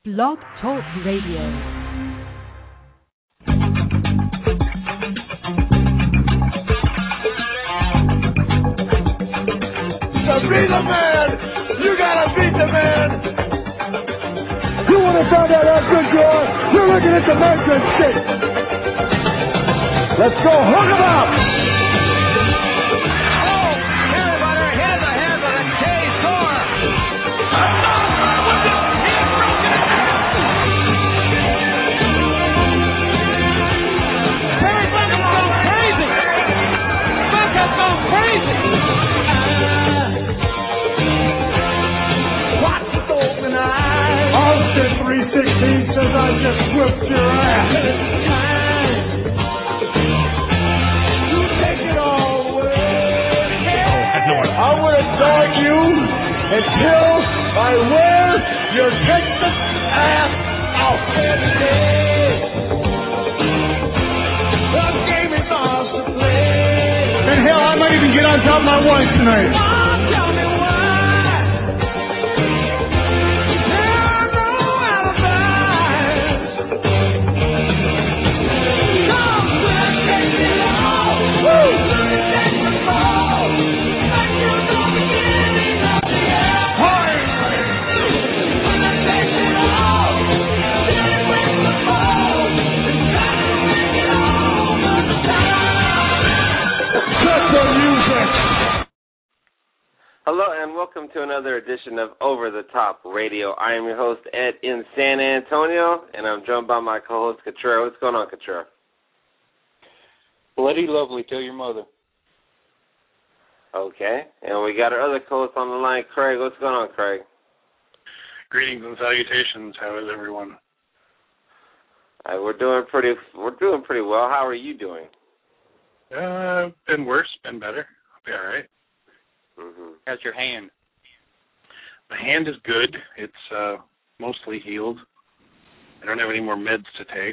Blog Talk Radio. To be the man, you gotta beat the man. You want to find out how good you are? You're looking at the measuring stick. Let's go, hook 'em up. Oh, everybody, here's the head of the K-Score. Terry Bucket's gone crazy. Bucket's gone crazy. Austin 316 says I just whipped your ass. You take it all away. I would have dog you until I wear your Texas ass out. The game is off to play. And hell, I might even get on top of my wife tonight. Tell me why. Hello and welcome to another edition of Over the Top Radio. I am your host, Ed, in San Antonio, and I'm joined by my co-host, Katrera. What's going on, Katrera? Bloody lovely, tell your mother. Okay, and we got our other co-host on the line, Craig. What's going on, Craig? Greetings and salutations. How is everyone? We're doing pretty well. How are you doing? Been worse, been better. I'll be all right. Mm-hmm. How's your hand? My hand is good. It's mostly healed. I don't have any more meds to take.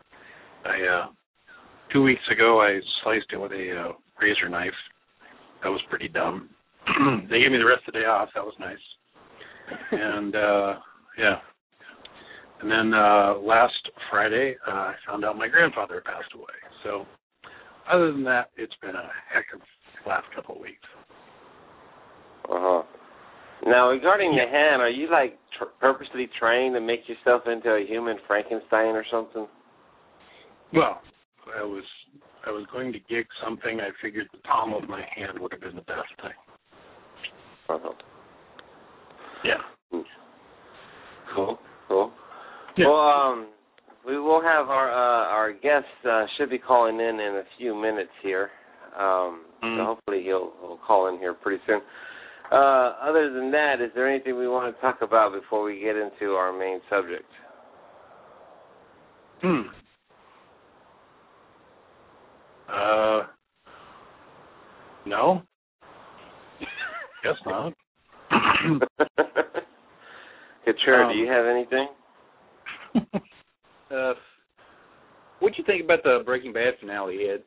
2 weeks ago, I sliced it with a razor knife. That was pretty dumb. They gave me the rest of the day off. That was nice. And, yeah. And then last Friday, I found out my grandfather had passed away. So other than that, it's been a heck of the last couple of weeks. Uh-huh. Now, regarding the hand, are you, like, purposely trained to make yourself into a human Frankenstein or something? Well, I was going to gig something. I figured the palm of my hand would have been the best thing. Uh-huh. Yeah. Cool. Yeah. Well, we will have our guest should be calling in a few minutes here. So hopefully he'll call in here pretty soon. Other than that, is there anything we want to talk about before we get into our main subject? No. Guess not. Katrera, do you have anything? What'd you think about the Breaking Bad finale, Ed?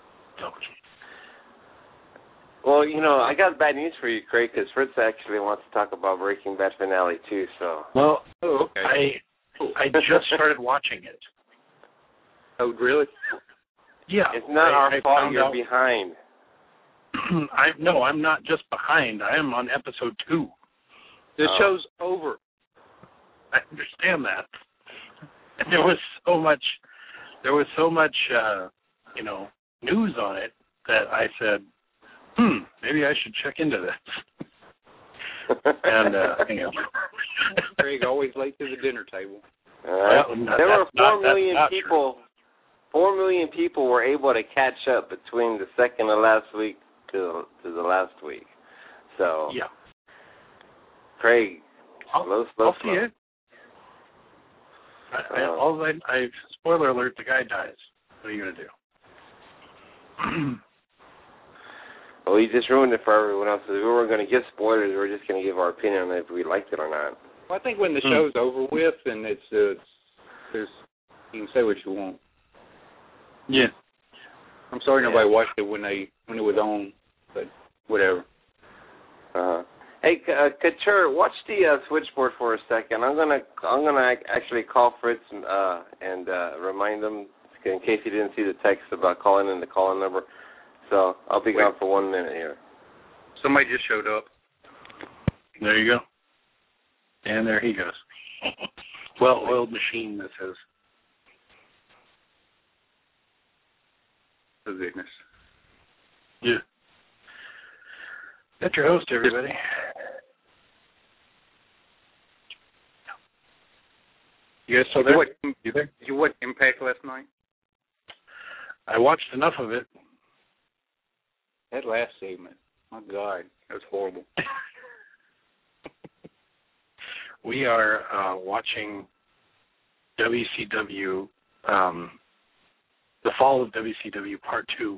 Oh, Well, I got bad news for you, Craig, because Fritz actually wants to talk about Breaking Bad finale, too, so. Well, okay. I just started watching it. Oh, really? Yeah. It's not our fault you're behind. No, I'm not just behind. I am on episode 2. The show's over. I understand that. And there was so much, news on it that I said, maybe I should check into this. And, Craig always late to the dinner table. There were 4 million people. 4 million people were able to catch up between the second of last week to the last week. So, yeah. Craig, I'll see it. Spoiler alert, the guy dies. What are you going to do? Well, you just ruined it for everyone else. If we weren't going to give spoilers, we were just going to give our opinion on if we liked it or not. Well, I think when the show's over with, and there's you can say what you want. Yeah. I'm sorry nobody watched it when it was on, but whatever. Hey, Couture, watch the switchboard for a second. I'm gonna actually call Fritz and remind him in case he didn't see the text about calling in the call-in number. So I'll be gone for 1 minute here. Somebody just showed up. There you go. And there he goes. Well-oiled machine, this is. Oh, goodness. Yeah. That's your host, everybody. You guys still there? You there? Did you watch Impact last night? I watched enough of it. That last segment, my God, that was horrible. We are watching WCW, the fall of WCW Part 2.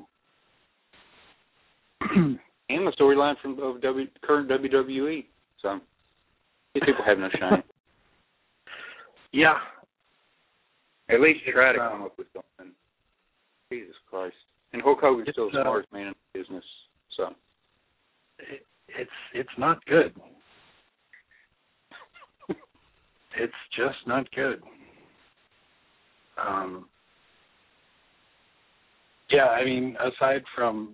And the storyline from current WWE. So, these people have no shine. Yeah. At least try to come up with something. Jesus Christ. And Hulk Hogan's still the smartest man in the business. So, it's not good. It's just not good. Yeah, I mean, aside from,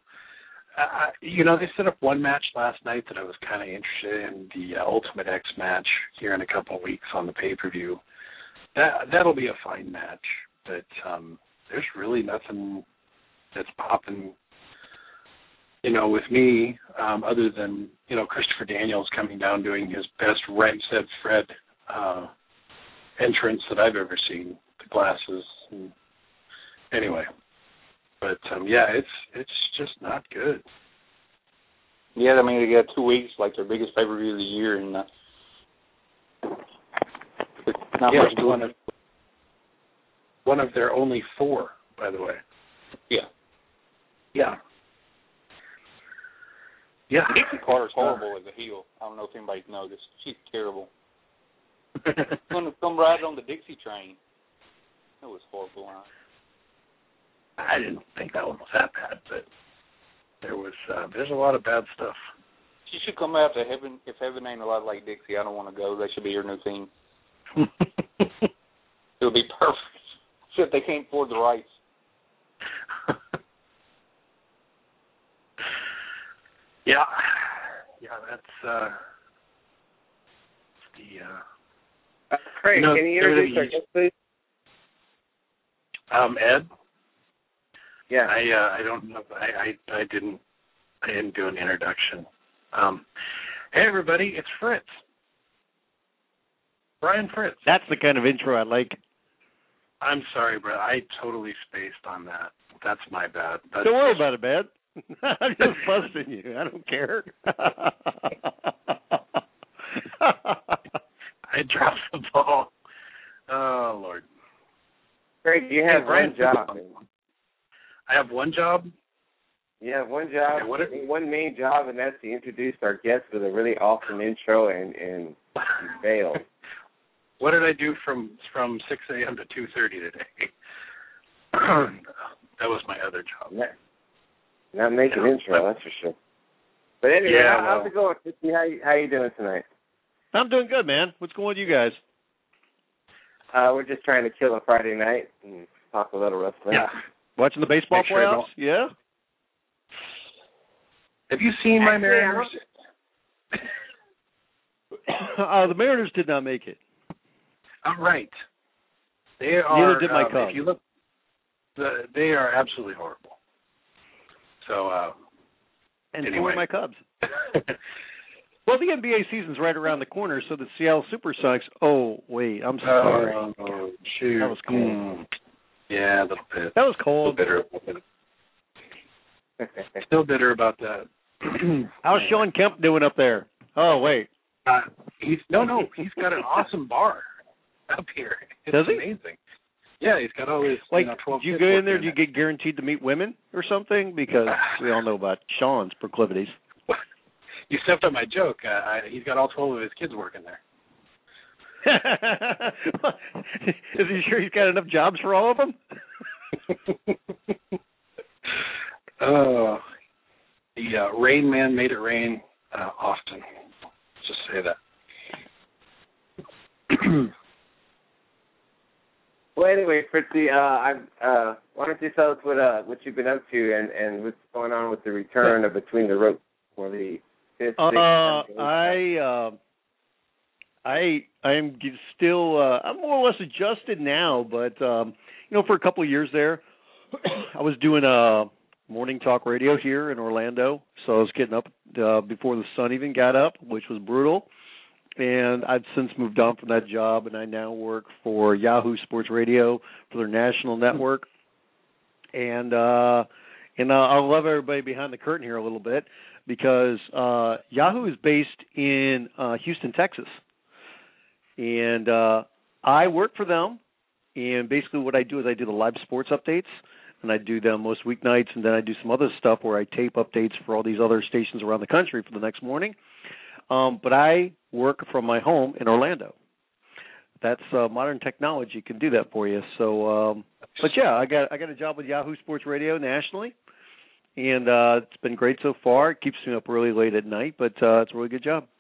they set up one match last night that I was kind of interested in, the Ultimate X match here in a couple of weeks on the pay-per-view. That'll be a fine match, but there's really nothing that's popping, with me, other than, Christopher Daniels coming down doing his best Right Said Fred entrance that I've ever seen, the glasses. And anyway, but it's just not good. Yeah, I mean, they got 2 weeks, like their biggest pay-per-view of the year, and not much. One of their only 4, by the way. Yeah. Yeah. Yeah. Dixie Carter's horrible as a heel. I don't know if anybody's noticed. She's terrible. Come ride on the Dixie train. That was horrible. I didn't think that one was that bad, but there's a lot of bad stuff. She should come out to Heaven. If Heaven ain't a lot like Dixie, I don't want to go. They should be your new team. It would be perfect. Except they can't afford the rights. Yeah, that's the. Craig, can you introduce our guest, please? Ed. Yeah. I don't know. I didn't do an introduction. Hey everybody, it's Fritz. Brian Fritz. That's the kind of intro I like. I'm sorry, bro. I totally spaced on that. That's my bad. Don't worry about it, man. I'm just busting you. I don't care. I dropped the ball. Oh, Lord. Craig, you have one job. I have one job? You have one job, okay, one main job, and that's to introduce our guest with a really awesome intro, and you failed. What did I do from 6 a.m. to 2:30 today? That was my other job. Not making intro, that's for sure. But anyway, how's it going? How you doing tonight? I'm doing good, man. What's going on with you guys? We're just trying to kill a Friday night and talk a little wrestling. Yeah. Watching the baseball playoffs? Yeah. Have you seen my Mariners? The Mariners did not make it. Right. They are. Neither did my Cubs. If you look, they are absolutely horrible. So. And anyway. so are my Cubs. Well, the NBA season's right around the corner, so the Seattle SuperSonics. Oh wait, I'm sorry. Oh shoot. That was cold. Yeah, a little bit. That was cold. Still bitter about that. How's Sean Kemp doing up there? Oh wait. He's got an awesome bar up here. It's Does he? Amazing. Yeah, he's got all his 12. Do you go in there? Do you get guaranteed to meet women or something? Because we all know about Sean's proclivities. You stepped on my joke. He's got all 12 of his kids working there. Is he sure he's got enough jobs for all of them? The Rain Man made it rain often. Let's just say that. Well, anyway, Fritzy, why don't you tell us what you've been up to and what's going on with the return of Between the Ropes for the 5th, 6th, I am still I'm more or less adjusted now, but for a couple of years there, I was doing morning talk radio here in Orlando, so I was getting up before the sun even got up, which was brutal. And I've since moved on from that job, and I now work for Yahoo Sports Radio for their national network. And I'll love everybody behind the curtain here a little bit, because Yahoo is based in Houston, Texas. And I work for them, and basically what I do is I do the live sports updates, and I do them most weeknights, and then I do some other stuff where I tape updates for all these other stations around the country for the next morning. But I work from my home in Orlando. That's modern technology can do that for you. So, but yeah, I got a job with Yahoo Sports Radio nationally, and it's been great so far. It keeps me up really late at night, but it's a really good job.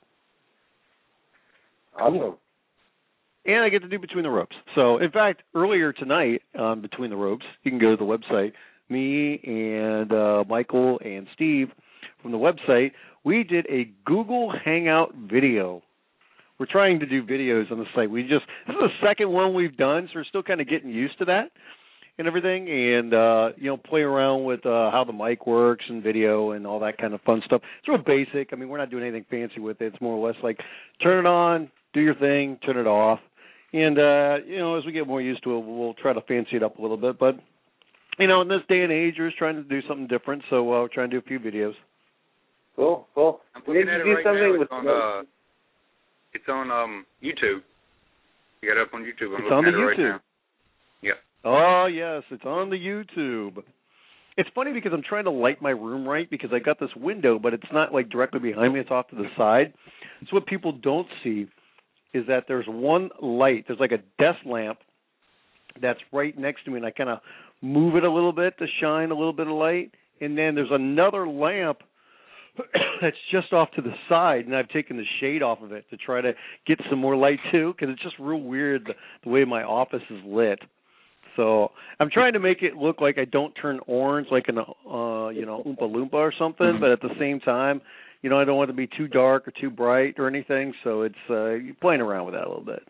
Awesome. And I get to do Between the Ropes. So, in fact, earlier tonight on Between the Ropes, you can go to the website. Me and Michael and Steve from the website, we did a Google Hangout video. We're trying to do videos on the site. This is the second one we've done, so we're still kind of getting used to that and everything, and play around with how the mic works and video and all that kind of fun stuff. It's real basic. I mean, we're not doing anything fancy with it. It's more or less like turn it on, do your thing, turn it off, and as we get more used to it, we'll try to fancy it up a little bit. But in this day and age, we're just trying to do something different, so we're trying to do a few videos. Cool. I'm looking at it right now. It's on YouTube. You got it up on YouTube. It's on the YouTube. Right now. Yeah. Oh, yes, it's on the YouTube. It's funny because I'm trying to light my room right because I got this window, but it's not like directly behind me. It's off to the side. So what people don't see is that there's one light. There's like a desk lamp that's right next to me, and I kind of move it a little bit to shine a little bit of light. And then there's another lamp that's just off to the side, and I've taken the shade off of it to try to get some more light too, because it's just real weird the way my office is lit. So I'm trying to make it look like I don't turn orange like an Oompa Loompa or something, but at the same time, I don't want it to be too dark or too bright or anything. So it's playing around with that a little bit.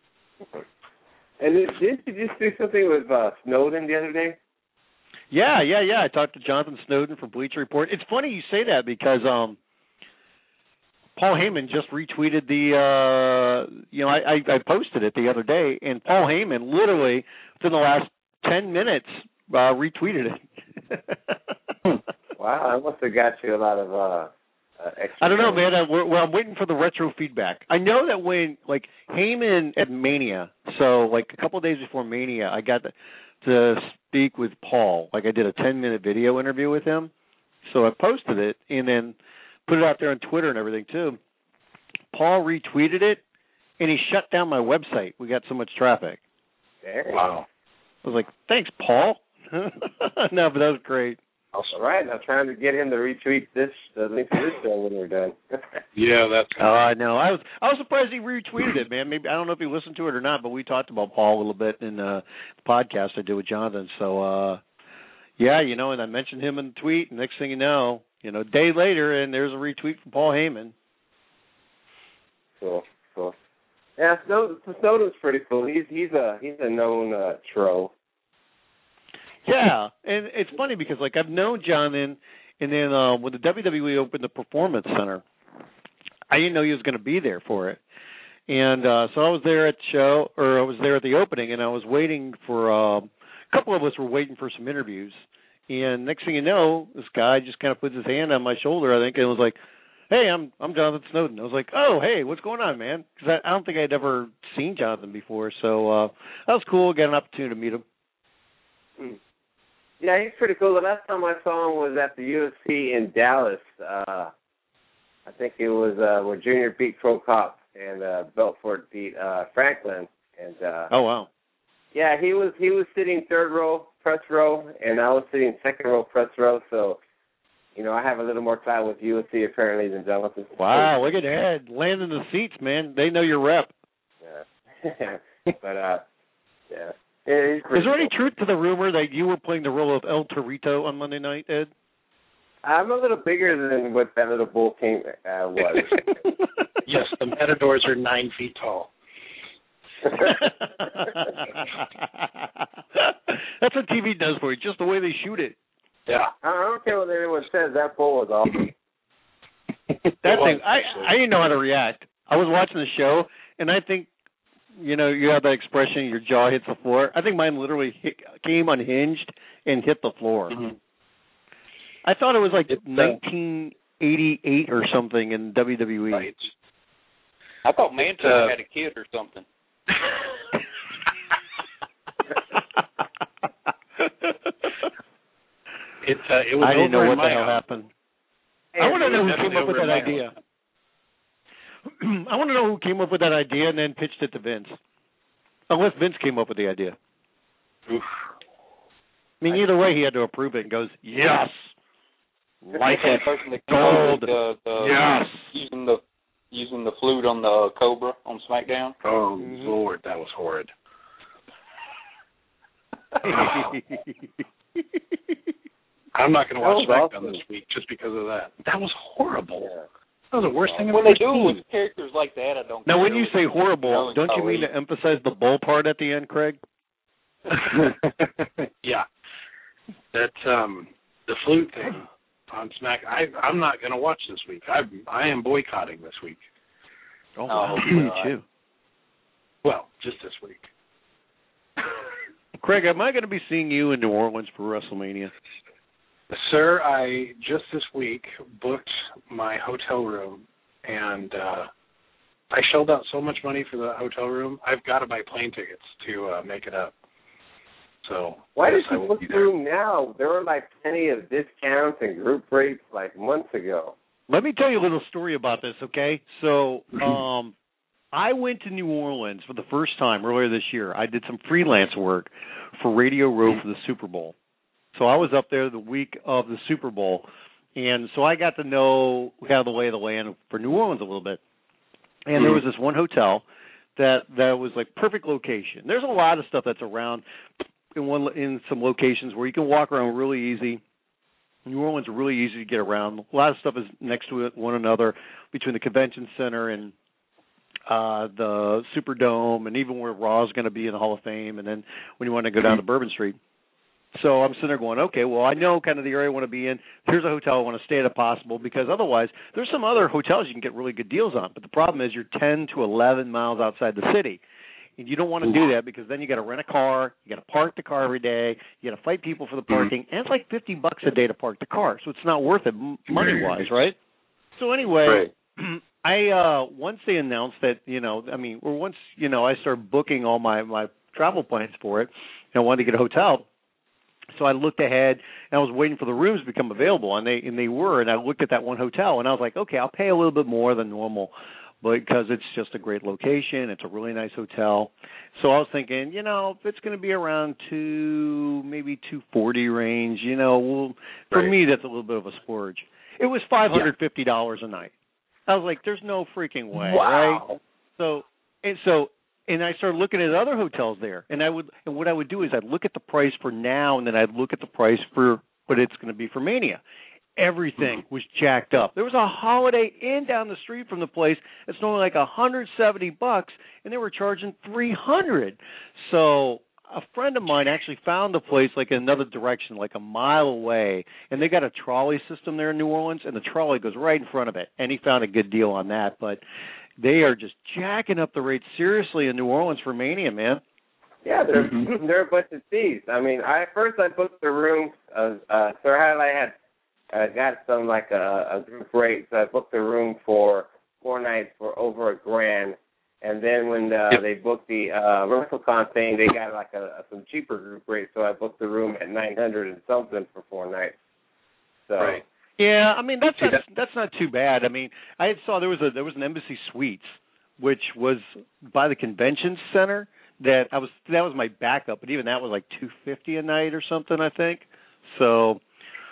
And didn't you just do something with Snowden the other day? Yeah. I talked to Jonathan Snowden from Bleacher Report. It's funny you say that because Paul Heyman just retweeted I posted it the other day, and Paul Heyman literally within the last 10 minutes retweeted it. Wow, that must have got you a lot of extra. I don't know, man. I'm waiting for the retro feedback. I know that when Heyman at Mania, so a couple of days before Mania, I got to speak with Paul. I did a 10-minute video interview with him. So I posted it and then put it out there on Twitter and everything too. Paul retweeted it, and he shut down my website. We got so much traffic. Wow. I was like, thanks, Paul. No, but that was great. All right. I'm trying to get him to retweet the link to this show when we're done. Yeah, that's. I know. I was surprised he retweeted it, man. Maybe I don't know if he listened to it or not, but we talked about Paul a little bit in the podcast I did with Jonathan. So, and I mentioned him in the tweet. And next thing you know, a day later, and there's a retweet from Paul Heyman. Cool. Yeah, Snowden's pretty cool. He's a known troll. Yeah, and it's funny because I've known Jonathan, and then when the WWE opened the Performance Center, I didn't know he was going to be there for it, and so I was there at the show, or I was there at the opening, and I was waiting for a couple of us were waiting for some interviews, and next thing you know, this guy just kind of puts his hand on my shoulder, I think, and was like, "Hey, I'm Jonathan Snowden." I was like, "Oh, hey, what's going on, man?" Because I don't think I'd ever seen Jonathan before, so that was cool. Got an opportunity to meet him. Yeah, he's pretty cool. The last time I saw him was at the UFC in Dallas. I think it was where Junior beat Pro Cop and Belfort beat Franklin. And oh wow. Yeah, he was sitting third row press row, and I was sitting second row press row. So I have a little more clout with UFC apparently than Jonathan. Wow, look at that. Landing the seats, man. They know your rep. Yeah. But, yeah. Is there any truth to the rumor that you were playing the role of El Torito on Monday night, Ed? I'm a little bigger than what that little bull king was. Yes, the matadors are 9 feet tall. That's what TV does for you, just the way they shoot it. Yeah. I don't care what anyone says. That bull was awesome. That thing, I didn't know how to react. I was watching the show, and I think, you have that expression, your jaw hits the floor. I think mine literally came unhinged and hit the floor. Mm-hmm. I thought it was like 1988 or something in WWE. Right. I thought Mantis had a kid or something. It was. I didn't know over what in the my hell house. happened. I want to know who came up with that idea. I want to know who came up with that idea and then pitched it to Vince. Unless Vince came up with the idea. Oof. I mean, either way, he had to approve it and goes, yes. Like it. Person that Gold. Yes. Using the flute on the Cobra on SmackDown. Oh, Lord, that was horrid. I'm not going to watch SmackDown this week just because of that. That was horrible. Yeah. That was the worst thing I've ever seen. When they do with characters like that, I don't. Now, when you say horrible, don't you mean to emphasize the bull part at the end, Craig? Yeah. That the flute thing on Smack. I'm not going to watch this week. I am boycotting this week. Oh, wow. Me too. Well, just this week. Craig, am I going to be seeing you in New Orleans for WrestleMania? Sir, I just this week booked my hotel room, and I shelled out so much money for the hotel room. I've got to buy plane tickets to make it up. So why did you book the room now? There were like plenty of discounts and group rates like months ago. Let me tell you a little story about this, okay? So I went to New Orleans for the first time earlier this year. I did some freelance work for Radio Row for the Super Bowl. So I was up there the week of the Super Bowl, and so I got to know kind of the lay of the land for New Orleans a little bit. And there was this one hotel that was like perfect location. There's a lot of stuff that's around in some locations where you can walk around really easy. New Orleans is really easy to get around. A lot of stuff is next to one another between the convention center and the Superdome, and even where Raw is going to be in the Hall of Fame, and then when you want to go down to Bourbon Street. So I'm sitting there going, okay, well, I know kind of the area I want to be in. Here's a hotel I want to stay at if possible, because otherwise there's some other hotels you can get really good deals on. But the problem is you're 10 to 11 miles outside the city. And you don't want to do that because then you got to rent a car, you got to park the car every day, you got to fight people for the parking, and it's like $50 a day to park the car. So it's not worth it money-wise, right? So anyway, I once they announced that, once I started booking all my travel plans for it, and I wanted to get a hotel. So I looked ahead, and I was waiting for the rooms to become available, and they were. And I looked at that one hotel, and I was like, okay, I'll pay a little bit more than normal, because it's just a great location. It's a really nice hotel. So I was thinking, if it's going to be around maybe $240 range, for me that's a little bit of a splurge. It was $550 a night. I was like, there's no freaking way, right? And I started looking at other hotels there, and what I would do is I'd look at the price for now, and then I'd look at the price for what it's going to be for Mania. Everything was jacked up. There was a Holiday Inn down the street from the place. It's normally like $170, and they were charging $300. So a friend of mine actually found the place like in another direction, like a mile away, and they got a trolley system there in New Orleans, and the trolley goes right in front of it, and he found a good deal on that, but they are just jacking up the rates seriously in New Orleans for Mania, man. Yeah, they're a bunch of thieves. I mean, I booked the room. Sir Highlight had got some like a group rate, so I booked the room for 4 nights for over $1,000. And then when they booked the WrestleCon thing, they got like some cheaper group rate, so I booked the room at $900 and something for 4 nights. So. Right. Yeah, I mean that's not too bad. I mean, I saw there was an Embassy Suites, which was by the convention center. That was my backup, but even that was like $250 a night or something, I think. So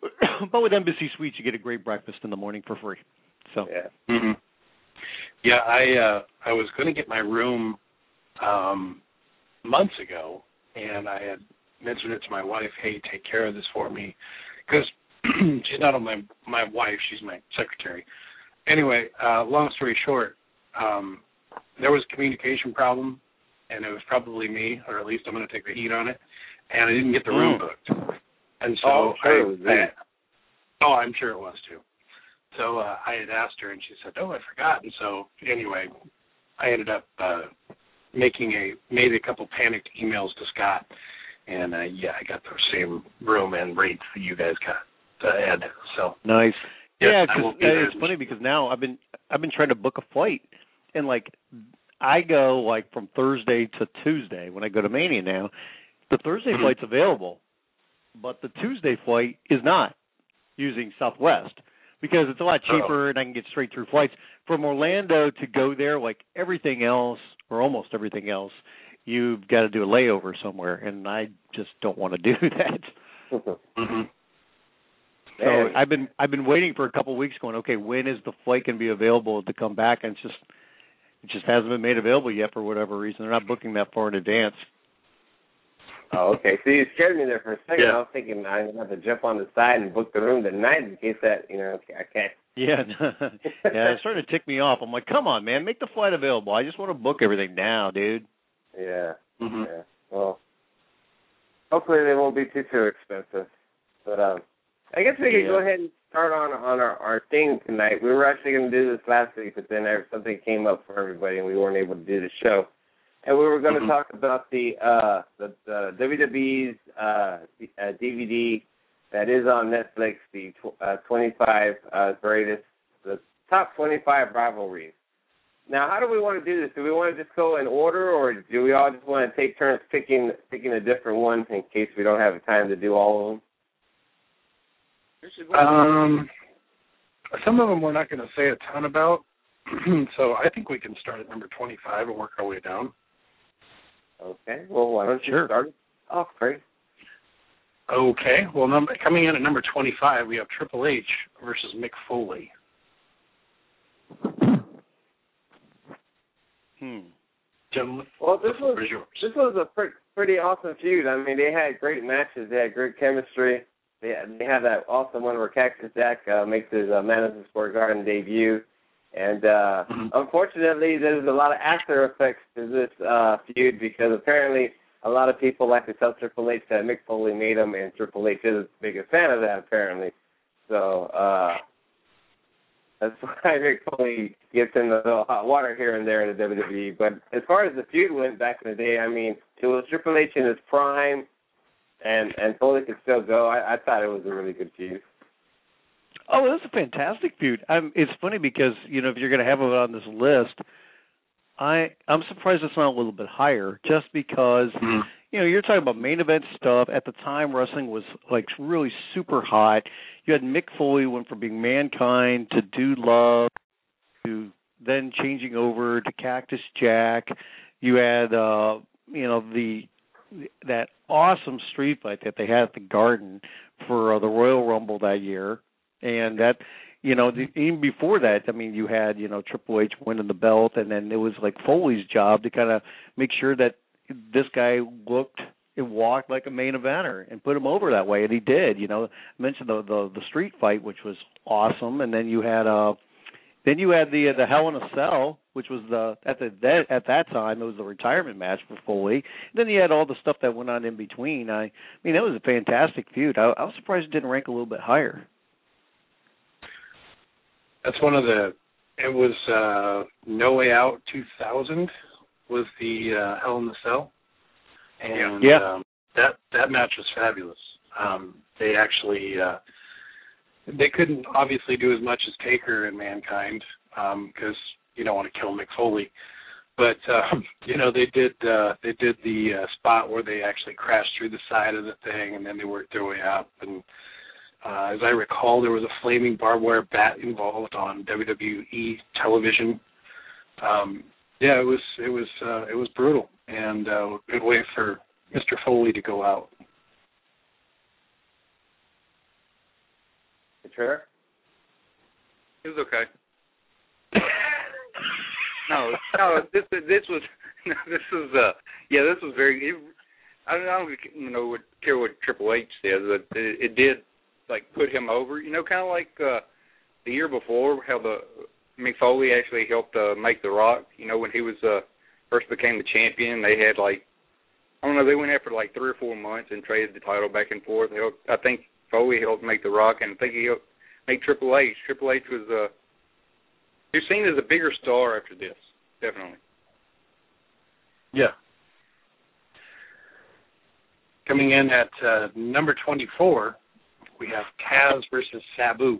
But with Embassy Suites, you get a great breakfast in the morning for free. So Yeah. Mm-hmm. Yeah, I was going to get my room months ago, and I had mentioned it to my wife, hey, take care of this for me, because she's not only my wife, she's my secretary. Anyway, long story short, there was a communication problem, and it was probably me, or at least I'm going to take the heat on it, and I didn't get the room booked. And so I'm sure it was too. So I had asked her, and she said, I forgot. And so anyway, I ended up made a couple panicked emails to Scott, and I got the same room and rates that you guys got, Ed. So nice. Yeah, because it's funny because now I've been trying to book a flight, and like I go like from Thursday to Tuesday when I go to Mania now. The Thursday flight's available, but the Tuesday flight is not using Southwest because it's a lot cheaper and I can get straight through flights. From Orlando to go there, like everything else or almost everything else, you've got to do a layover somewhere, and I just don't want to do that. Mm-hmm. So I've been waiting for a couple of weeks going, okay, when is the flight going to be available to come back? And it just hasn't been made available yet for whatever reason. They're not booking that far in advance. Oh, okay. So you scared me there for a second. Yeah. I was thinking I'm going to have to jump on the side and book the room tonight in case that, I can't. Yeah. Yeah, it's starting to tick me off. I'm like, come on, man, make the flight available. I just want to book everything now, dude. Yeah. Mm-hmm. Yeah. Well, hopefully they won't be too expensive. But I guess we could go ahead and start on our thing tonight. We were actually going to do this last week, but then something came up for everybody, and we weren't able to do the show. And we were going to talk about the WWE's DVD that is on Netflix, the 25 greatest, the top 25 rivalries. Now, how do we want to do this? Do we want to just go in order, or do we all just want to take turns picking a different one in case we don't have time to do all of them? Some of them we're not going to say a ton about, so I think we can start at number 25 and work our way down. Okay. Well, why don't you start it off, Craig? Okay. Well, coming in at number 25, we have Triple H versus Mick Foley. Gentlemen, well, this was a pretty awesome feud. I mean, they had great matches. They had great chemistry. They had that awesome one where Cactus Jack makes his Madison Square Garden debut. And unfortunately, there's a lot of after effects to this feud because apparently a lot of people like to tell Triple H that Mick Foley made him, and Triple H is a big fan of that, apparently. So that's why Mick Foley gets in the little hot water here and there in the WWE. But as far as the feud went back in the day, I mean, it was Triple H in his prime, and Foley could still go. I thought it was a really good feud. Oh, that's a fantastic feud. It's funny because, if you're going to have it on this list, I'm surprised it's not a little bit higher just because, you're talking about main event stuff. At the time, wrestling was, like, really super hot. You had Mick Foley went from being Mankind to Dude Love to then changing over to Cactus Jack. You had, that awesome street fight that they had at the Garden for the Royal Rumble that year. And that, even before that, I mean, you had, Triple H winning the belt, and then it was like Foley's job to kind of make sure that this guy looked and walked like a main eventer and put him over that way, and he did. I mentioned the street fight, which was awesome, and then you had the Hell in a Cell, which was at that time it was the retirement match for Foley. And then you had all the stuff that went on in between. I mean, that was a fantastic feud. I was surprised it didn't rank a little bit higher. That's it was No Way Out 2000 was the Hell in the Cell. And that match was fabulous. They actually, they couldn't obviously do as much as Taker and Mankind because you don't want to kill Mick Foley. But, they did the spot where they actually crashed through the side of the thing and then they worked their way up. And as I recall, there was a flaming barbed wire bat involved on WWE television. It was brutal and a good way for Mr. Foley to go out. trailer? It was okay. No, this was very. I don't care what Triple H says, but it did like put him over. Kind of like the year before, how the Mick Foley actually helped make The Rock. When he was first became the champion, they had they went after 3 or 4 months and traded the title back and forth. I think Foley helped make The Rock, and I think he helped make Triple H. Triple H was he was seen as a bigger star after this, definitely. Yeah. Coming in at number 24, we have Taz versus Sabu.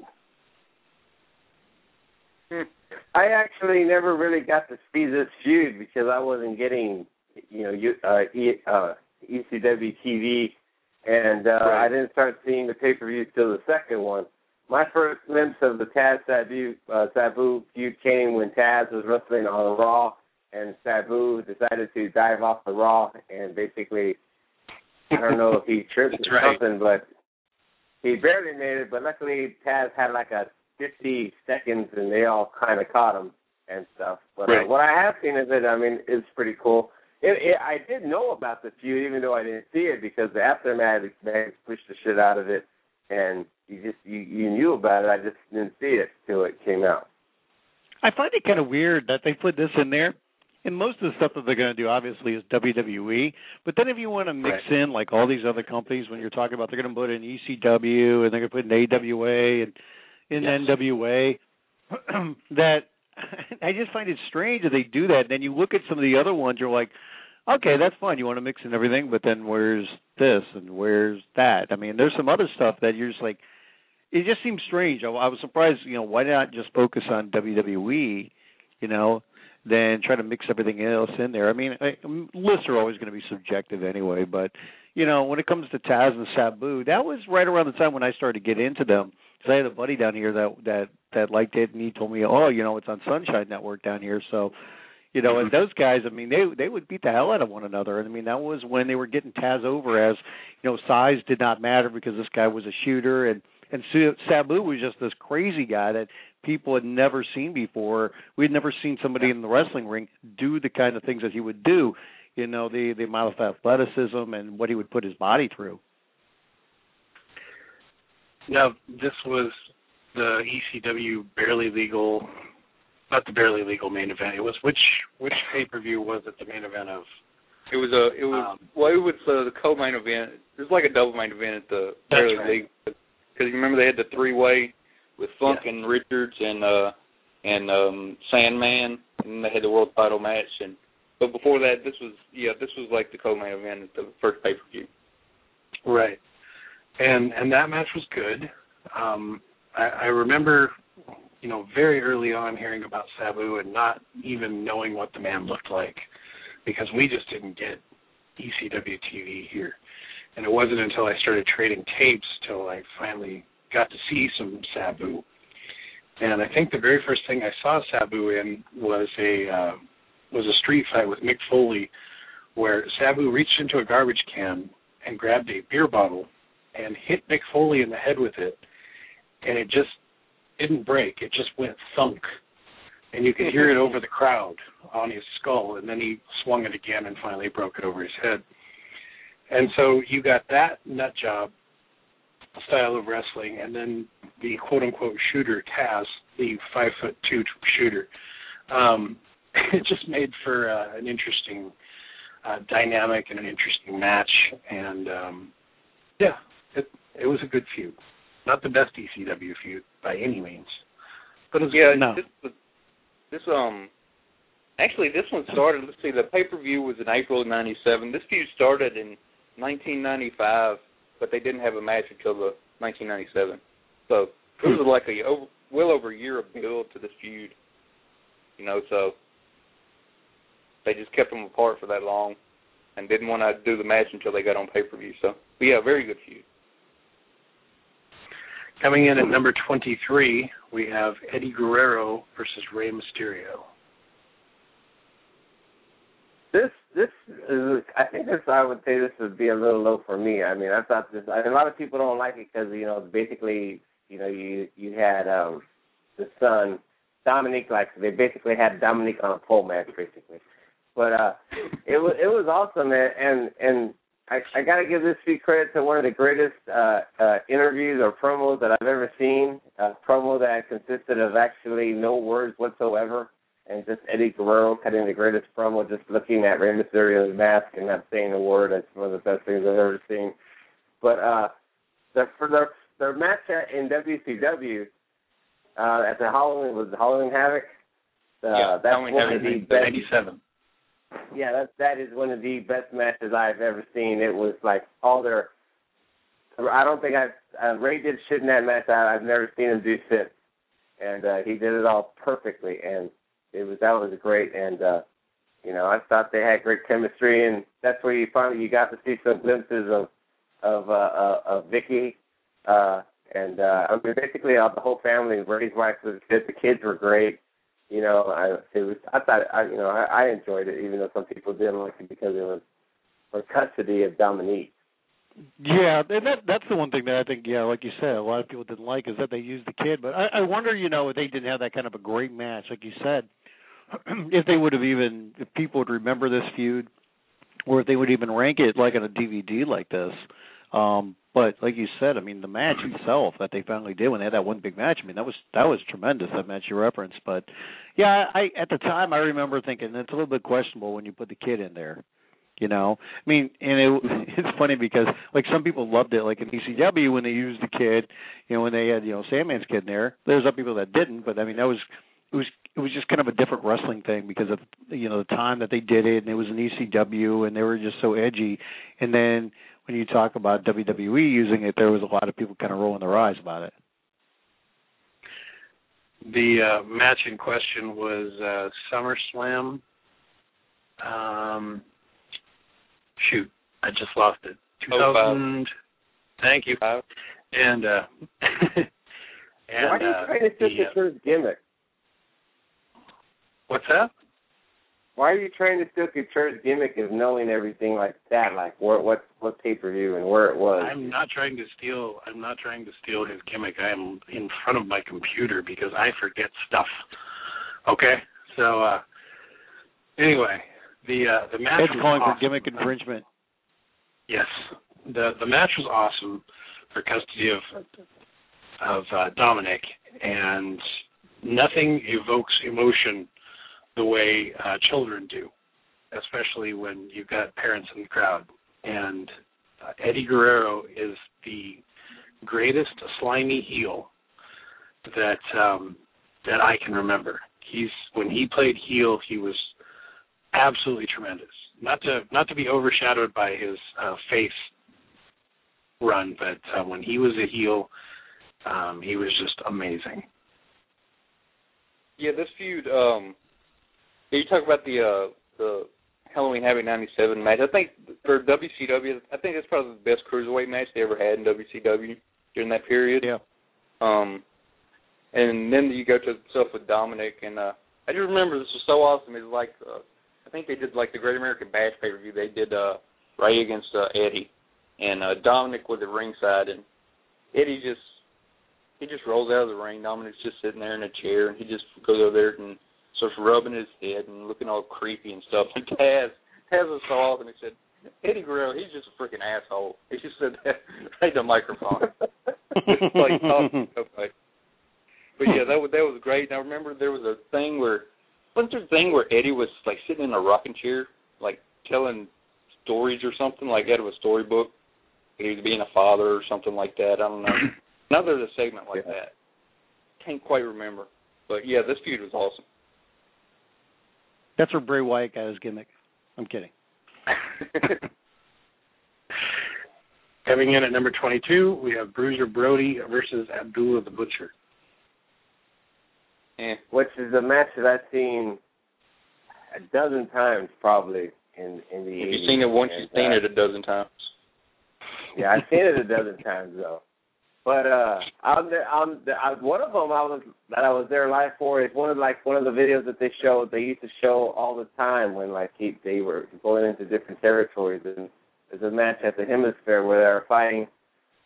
I actually never really got to see this feud because I wasn't getting, ECW TV, and right. I didn't start seeing the pay-per-view till the second one. My first glimpse of the Taz Sabu feud came when Taz was wrestling on Raw, and Sabu decided to dive off the Raw, and basically, I don't know if he tripped or something, but he barely made it. But luckily, Taz had a 50 seconds, and they all kind of caught him and stuff. But what I have seen of it, it's pretty cool. I did know about the feud, even though I didn't see it, because the Aftermath pushed the shit out of it, and you knew about it. I just didn't see it till it came out. I find it kind of weird that they put this in there. And most of the stuff that they're going to do, obviously, is WWE. But then if you want to mix in, all these other companies, when you're talking about they're going to put in ECW, and they're going to put in AWA and in NWA, that I just find it strange that they do that. And then you look at some of the other ones, you're like, okay, that's fine. You want to mix in everything, but then where's this and where's that? There's some other stuff that you're just like, it just seems strange. I was surprised, why not just focus on WWE, then try to mix everything else in there. Lists are always going to be subjective anyway, but, when it comes to Taz and Sabu, that was right around the time when I started to get into them, because I had a buddy down here that liked it, and he told me, it's on Sunshine Network down here, so, and those guys, they would beat the hell out of one another, and that was when they were getting Taz over as, size did not matter because this guy was a shooter, and Sabu was just this crazy guy that people had never seen before. We'd never seen somebody in the wrestling ring do the kind of things that he would do, the amount of athleticism and what he would put his body through. Now, this was the ECW barely legal, not the barely legal main event. It was which pay-per-view was it the main event of? It was the co-main event. It was like a double main event at the barely legal. Because you remember they had the 3-way with Funk and Richards and Sandman, and they had the world title match. But before that, this was like the co-main event at the first pay-per-view. Right, and that match was good. I remember, very early on hearing about Sabu and not even knowing what the man looked like, because we just didn't get ECW TV here. And it wasn't until I started trading tapes till I finally got to see some Sabu. And I think the very first thing I saw Sabu in was a street fight with Mick Foley, where Sabu reached into a garbage can and grabbed a beer bottle and hit Mick Foley in the head with it, and it just didn't break. It just went thunk. And you could hear it over the crowd on his skull, and then he swung it again and finally broke it over his head. And so you got that nut job style of wrestling, and then the quote-unquote shooter, Taz, the 5'2" shooter. It just made for an interesting dynamic and an interesting match. And, it was a good feud. Not the best ECW feud by any means. But it was good. No. Actually, this one started, let's see, the pay-per-view was in April of 97. This feud started in 1995, but they didn't have a match until the 1997. So it was like well over a year of build to this feud, so they just kept them apart for that long and didn't want to do the match until they got on pay-per-view. So, but yeah, very good feud. Coming in at number 23, we have Eddie Guerrero versus Rey Mysterio. I would say this would be a little low for me. I thought this. A lot of people don't like it because basically you had the son, Dominique, like they basically had Dominique on a pole match, basically. But it was awesome, and I got to give this few credit to one of the greatest interviews or promos that I've ever seen. A promo that consisted of actually no words whatsoever, and just Eddie Guerrero cutting the greatest promo, just looking at Rey Mysterio's mask and not saying a word. That's one of the best things I've ever seen. But for their match in WCW at the Halloween Havoc. That's Halloween one of Havoc, the best. 97. Yeah, that is one of the best matches I've ever seen. It was like all their. I don't think Ray did shit in that match. I've never seen him do shit, and he did it all perfectly, and that was great. And I thought they had great chemistry, and that's where you got to see some glimpses of Vicky, and I mean basically the whole family. Ray's wife was good. The kids were great. I enjoyed it, even though some people didn't like it because it was for custody of Dominique. Yeah, and that's the one thing that I think, like you said, a lot of people didn't like is that they used the kid. But I wonder, if they didn't have that kind of a great match, like you said, if people would remember this feud, or if they would even rank it like on a DVD like this. But like you said, I mean, the match itself that they finally did when they had that one big match, I mean, that was tremendous, that match you referenced. But yeah, at the time I remember thinking it's a little bit questionable when you put the kid in there. I mean, and it's funny because like some people loved it, like in ECW when they used the kid, when they had Sandman's kid in there. There's other people that didn't, but I mean it was just kind of a different wrestling thing because of the time that they did it, and it was an ECW, and they were just so edgy. And then when you talk about WWE using it, there was a lot of people kind of rolling their eyes about it. The match in question was SummerSlam. Shoot, I just lost it. 2000. Thank you. And why are you trying to stick to Kurt's gimmick? What's that? Why are you trying to stick to Kurt's gimmick of knowing everything like that, like what pay-per-view and where it was? I'm not trying to steal his gimmick. I am in front of my computer because I forget stuff. Okay, so anyway. The match was calling awesome. for gimmick infringement. Yes, the match was awesome for custody of Dominic, and nothing evokes emotion the way children do, especially when you've got parents in the crowd. And Eddie Guerrero is the greatest slimy heel that I can remember. When he played heel, he was absolutely tremendous. Not to be overshadowed by his face run, but when he was a heel, he was just amazing. Yeah, this feud. You talk about the Halloween Havoc '97 match. I think for WCW, I think that's probably the best cruiserweight match they ever had in WCW during that period. Yeah. And then you go to stuff with Dominic, and I just remember this was so awesome. It was like. I think they did like the Great American Bash pay-per-view. They did Ray against Eddie, and Dominic was at ringside, and Eddie just rolls out of the ring. Dominic's just sitting there in a chair, and he just goes over there and starts rubbing his head and looking all creepy and stuff. And Taz was so awesome. He said, Eddie Guerrero, he's just a freaking asshole. He just said that right to the microphone. Like talking stuff like. But yeah, that was great. And I remember there was a thing where. Wasn't there a thing where Eddie was like sitting in a rocking chair, like telling stories or something, like out of a storybook? He was being a father or something like that. I don't know. Now there's a segment like that. Can't quite remember. But yeah, this feud was awesome. That's where Bray Wyatt got his gimmick. I'm kidding. Coming in at number 22, we have Bruiser Brody versus Abdullah the Butcher. Which is a match that I've seen a dozen times probably in the 80s. If you've seen it once, you've seen it a dozen times. Yeah, I've seen it a dozen times though. But one of them I was there live for is one of the videos that they used to show all the time when they were going into different territories. And there's a match at the Hemisphere where they were fighting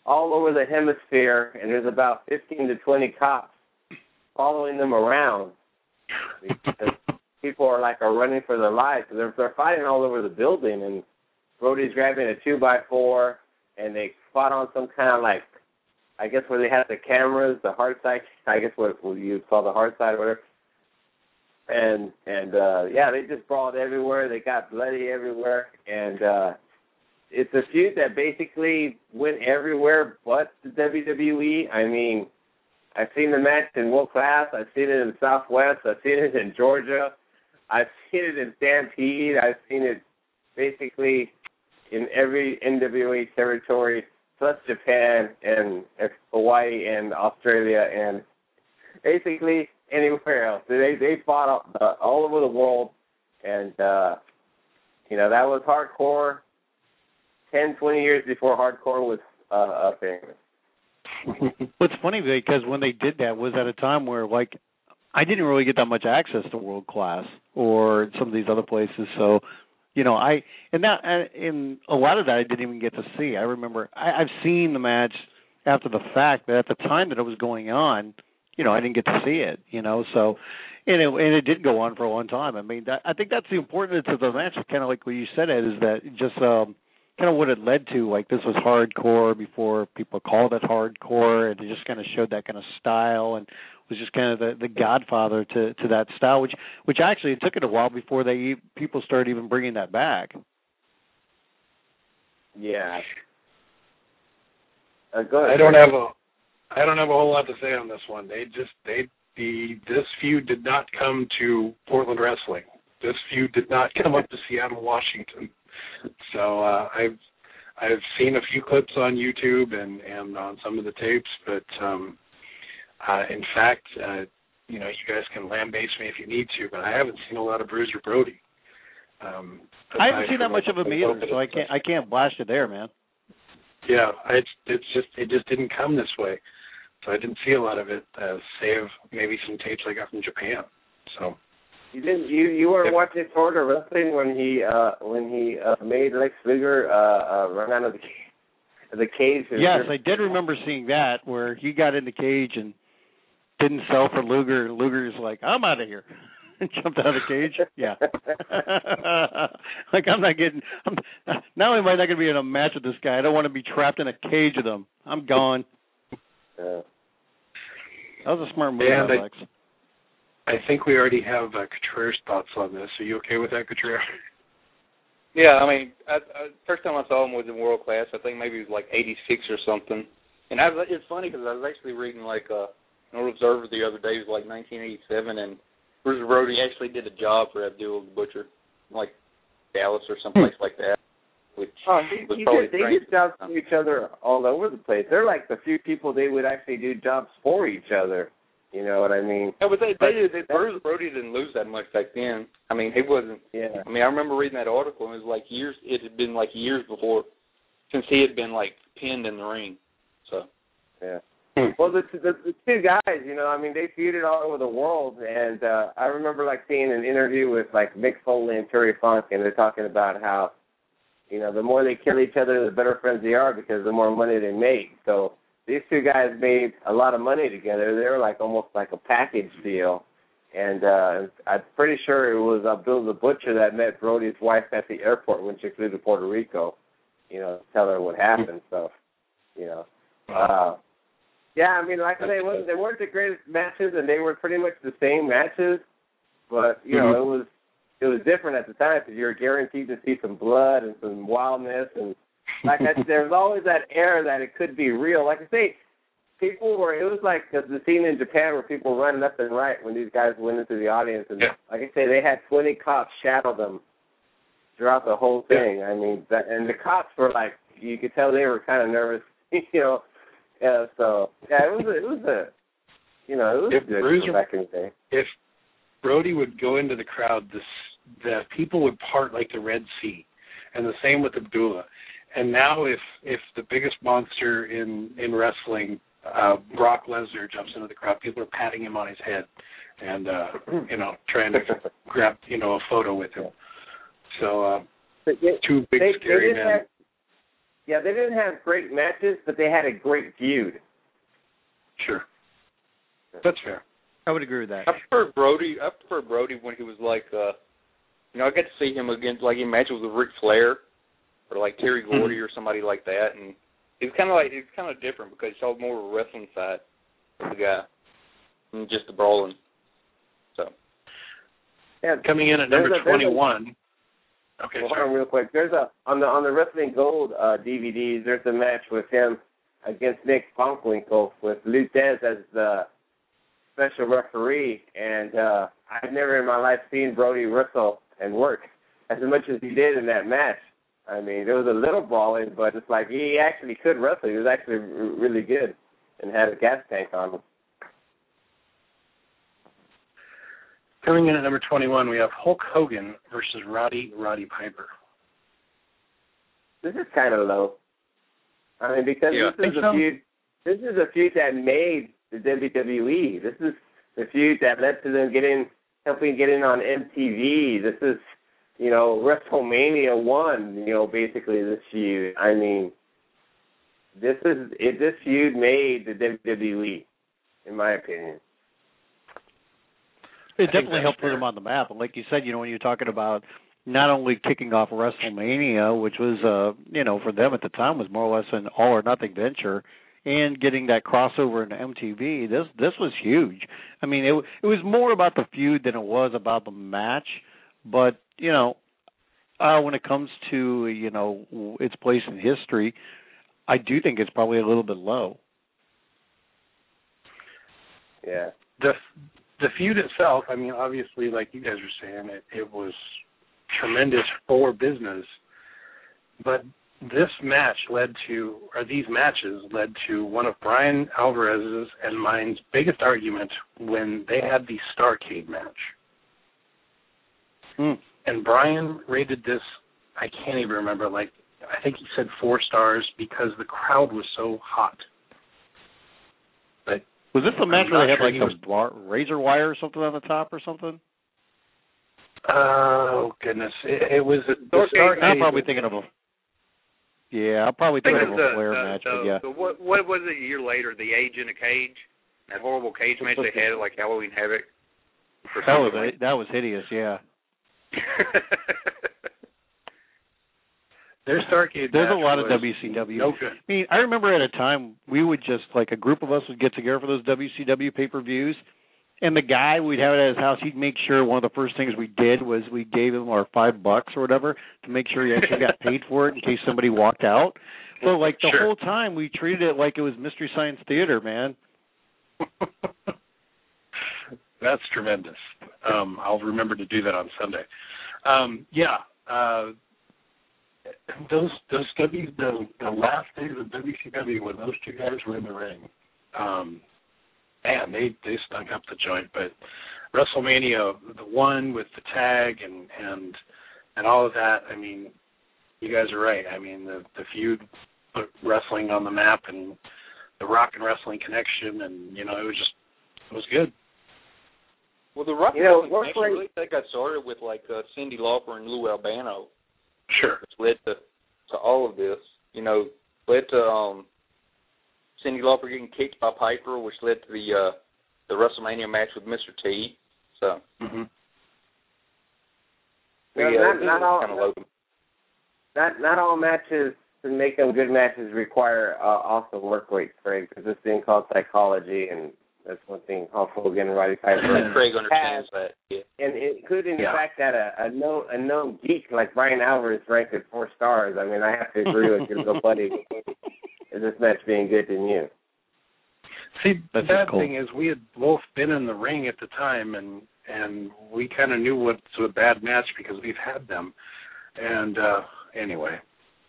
all over the hemisphere, and there's about 15 to 20 cops following them around. Because people are running for their lives. They're fighting all over the building, and Brody's grabbing a 2x4, and they fought on some kind of I guess where they had the cameras, the hard side. I guess what you call the hard side or whatever. And they just brawled everywhere. They got bloody everywhere, and it's a feud that basically went everywhere but the WWE. I mean, I've seen the match in World Class. I've seen it in Southwest. I've seen it in Georgia. I've seen it in Stampede. I've seen it basically in every NWA territory, plus Japan and Hawaii and Australia and basically anywhere else. They fought all over the world, and that was hardcore 10, 20 years before hardcore was famous. What's funny, because when they did that was at a time where, I didn't really get that much access to World Class or some of these other places. So, in a lot of that I didn't even get to see. I remember I've seen the match after the fact, but at the time that it was going on, I didn't get to see it. So, and it did go on for a long time. I mean, I think that's the importance of the match. Kind of like what you said, Ed, is that just kind of what it led to. This was hardcore before people called it hardcore, and it just kind of showed that kind of style, and was just kind of the godfather to that style, which actually it took it a while before people started even bringing that back. Yeah. Go ahead. I don't have a whole lot to say on this one. This feud did not come to Portland Wrestling. This feud did not come up to Seattle, Washington. So I've seen a few clips on YouTube and on some of the tapes, but in fact, you guys can lambaste me if you need to, but I haven't seen a lot of Bruiser Brody. I haven't seen that much of him either, so I can't blast you there, man. Yeah, it just didn't come this way, so I didn't see a lot of it, save maybe some tapes I got from Japan. So. You weren't watching Florida Wrestling when he made Lex Luger run out of the cage? Yes, I did remember seeing that, where he got in the cage and didn't sell for Luger, and Luger's like, I'm out of here, and jumped out of the cage. Yeah. I'm not getting. Not only am I not going to be in a match with this guy, I don't want to be trapped in a cage with him. I'm gone. Yeah. That was a smart move, Alex. I think we already have Coutreur's thoughts on this. Are you okay with that, Couture? Yeah, I mean, first time I saw him was in World Class. I think maybe it was 86 or something. And it's funny because I was actually reading an Observer the other day. It was 1987, and Bruiser Brody actually did a job for Abdul the Butcher, Dallas or someplace like that. Which they did jobs for each other all over the place. They're like the few people they would actually do jobs for each other. You know what I mean? Yeah, but Bruiser Brody didn't lose that much back then. I mean, he wasn't. Yeah. I mean, I remember reading that article, and it was years. It had been years before, since he had been pinned in the ring. So. Yeah. Well, the two guys, I mean, they feuded all over the world, and I remember seeing an interview with Mick Foley and Terry Funk, and they're talking about how, the more they kill each other, the better friends they are because the more money they make. So. These two guys made a lot of money together. They were almost like a package deal. And I'm pretty sure it was Bill the Butcher that met Brody's wife at the airport when she flew to Puerto Rico, tell her what happened. So, yeah, I mean, like I say, they weren't the greatest matches, and they were pretty much the same matches. But, it was different at the time because you were guaranteed to see some blood and some wildness and there's always that air that it could be real. Like I say, it was like the scene in Japan where people were running left and right when these guys went into the audience. And like I say, they had 20 cops shadow them throughout the whole thing. I mean, and the cops were you could tell they were kind of nervous, Yeah, so, it was good Bruiser, back in the day. If Brody would go into the crowd, the people would part like the Red Sea. And the same with Abdullah. And now if the biggest monster in wrestling, Brock Lesnar, jumps into the crowd, people are patting him on his head and, trying to grab, a photo with him. So, two big scary men. Yeah, they didn't have great matches, but they had a great feud. Sure. That's fair. I would agree with that. I prefer Brody when he was like, I got to see him against, like, in matches with Ric Flair or like Terry Gordy or somebody like that, and it's kind of different because he saw more of a wrestling side of the guy than just the brawling. So, yeah, coming in at number 21. Okay, hold on real quick. There's on the Wrestling Gold DVDs. There's a match with him against Nick Bockwinkel with Lou Thesz as the special referee, and I've never in my life seen Brody wrestle and work as much as he did in that match. I mean, there was a little brawling, but it's like he actually could wrestle. He was actually really good and had a gas tank on him. Coming in at number 21, we have Hulk Hogan versus Roddy Piper. This is kind of low. I mean, because this is a feud. This is a feud that made the WWE. This is the feud that led to them helping get in on MTV. This is, WrestleMania 1. Basically this feud. I mean, this feud made the WWE, in my opinion. It definitely helped put them on the map. And like you said, when you're talking about not only kicking off WrestleMania, which was, for them at the time was more or less an all-or-nothing venture, and getting that crossover into MTV, this was huge. I mean, it was more about the feud than it was about the match. But, when it comes to, its place in history, I do think it's probably a little bit low. Yeah. The feud itself, I mean, obviously, like you guys were saying, it was tremendous for business. But these matches led to one of Brian Alvarez's and mine's biggest argument when they had the Starrcade match. And Brian rated this, I can't even remember, I think he said 4 stars because the crowd was so hot. But was this the match where they had a razor wire or something on the top or something? Oh, goodness. It was the Starrcade. I'm probably thinking of I'm probably thinking of a Flair match. What was it a year later, the Age in a Cage? That horrible cage match they had at Halloween Havoc? That was hideous, yeah. There's Starrcade. There's a lot of WCW. No good. I mean, I remember at a time we would just, a group of us would get together for those WCW pay-per-views, and the guy we'd have it at his house, he'd make sure one of the first things we did was we gave him our $5 or whatever to make sure he actually got paid for it in case somebody walked out. So, the whole time we treated it like it was Mystery Science Theater, man. That's tremendous. I'll remember to do that on Sunday. The last days of WCW when those two guys were in the ring, man, they stunk up the joint. But WrestleMania, the one with the tag and all of that, I mean, you guys are right. I mean, the feud put wrestling on the map, and the Rock and Wrestling connection, and it was good. Well, the Rock and Wrestling connection really got started with Cyndi Lauper and Lou Albano. Sure. Which led to all of this. Led to Cyndi Lauper getting kicked by Piper, which led to the WrestleMania match with Mr. T. So. Mm-hmm. Not all matches, to make them good matches, require awesome work rate, Craig. There's this thing called psychology, and that's one thing Hulk Hogan and Roddy Piper Craig understands that. Yeah. And including the fact that a known geek like Brian Alvarez ranked at 4 stars. I mean, I have to agree with your little buddy. Is this match being good than you? See, the bad thing is we had both been in the ring at the time, and we kind of knew what's a bad match because we've had them. And anyway,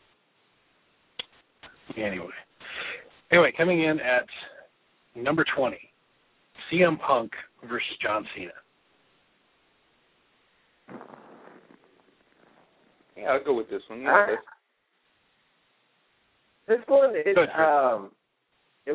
coming in at number 20, CM Punk versus John Cena. Yeah, I'll go with this one. This one is it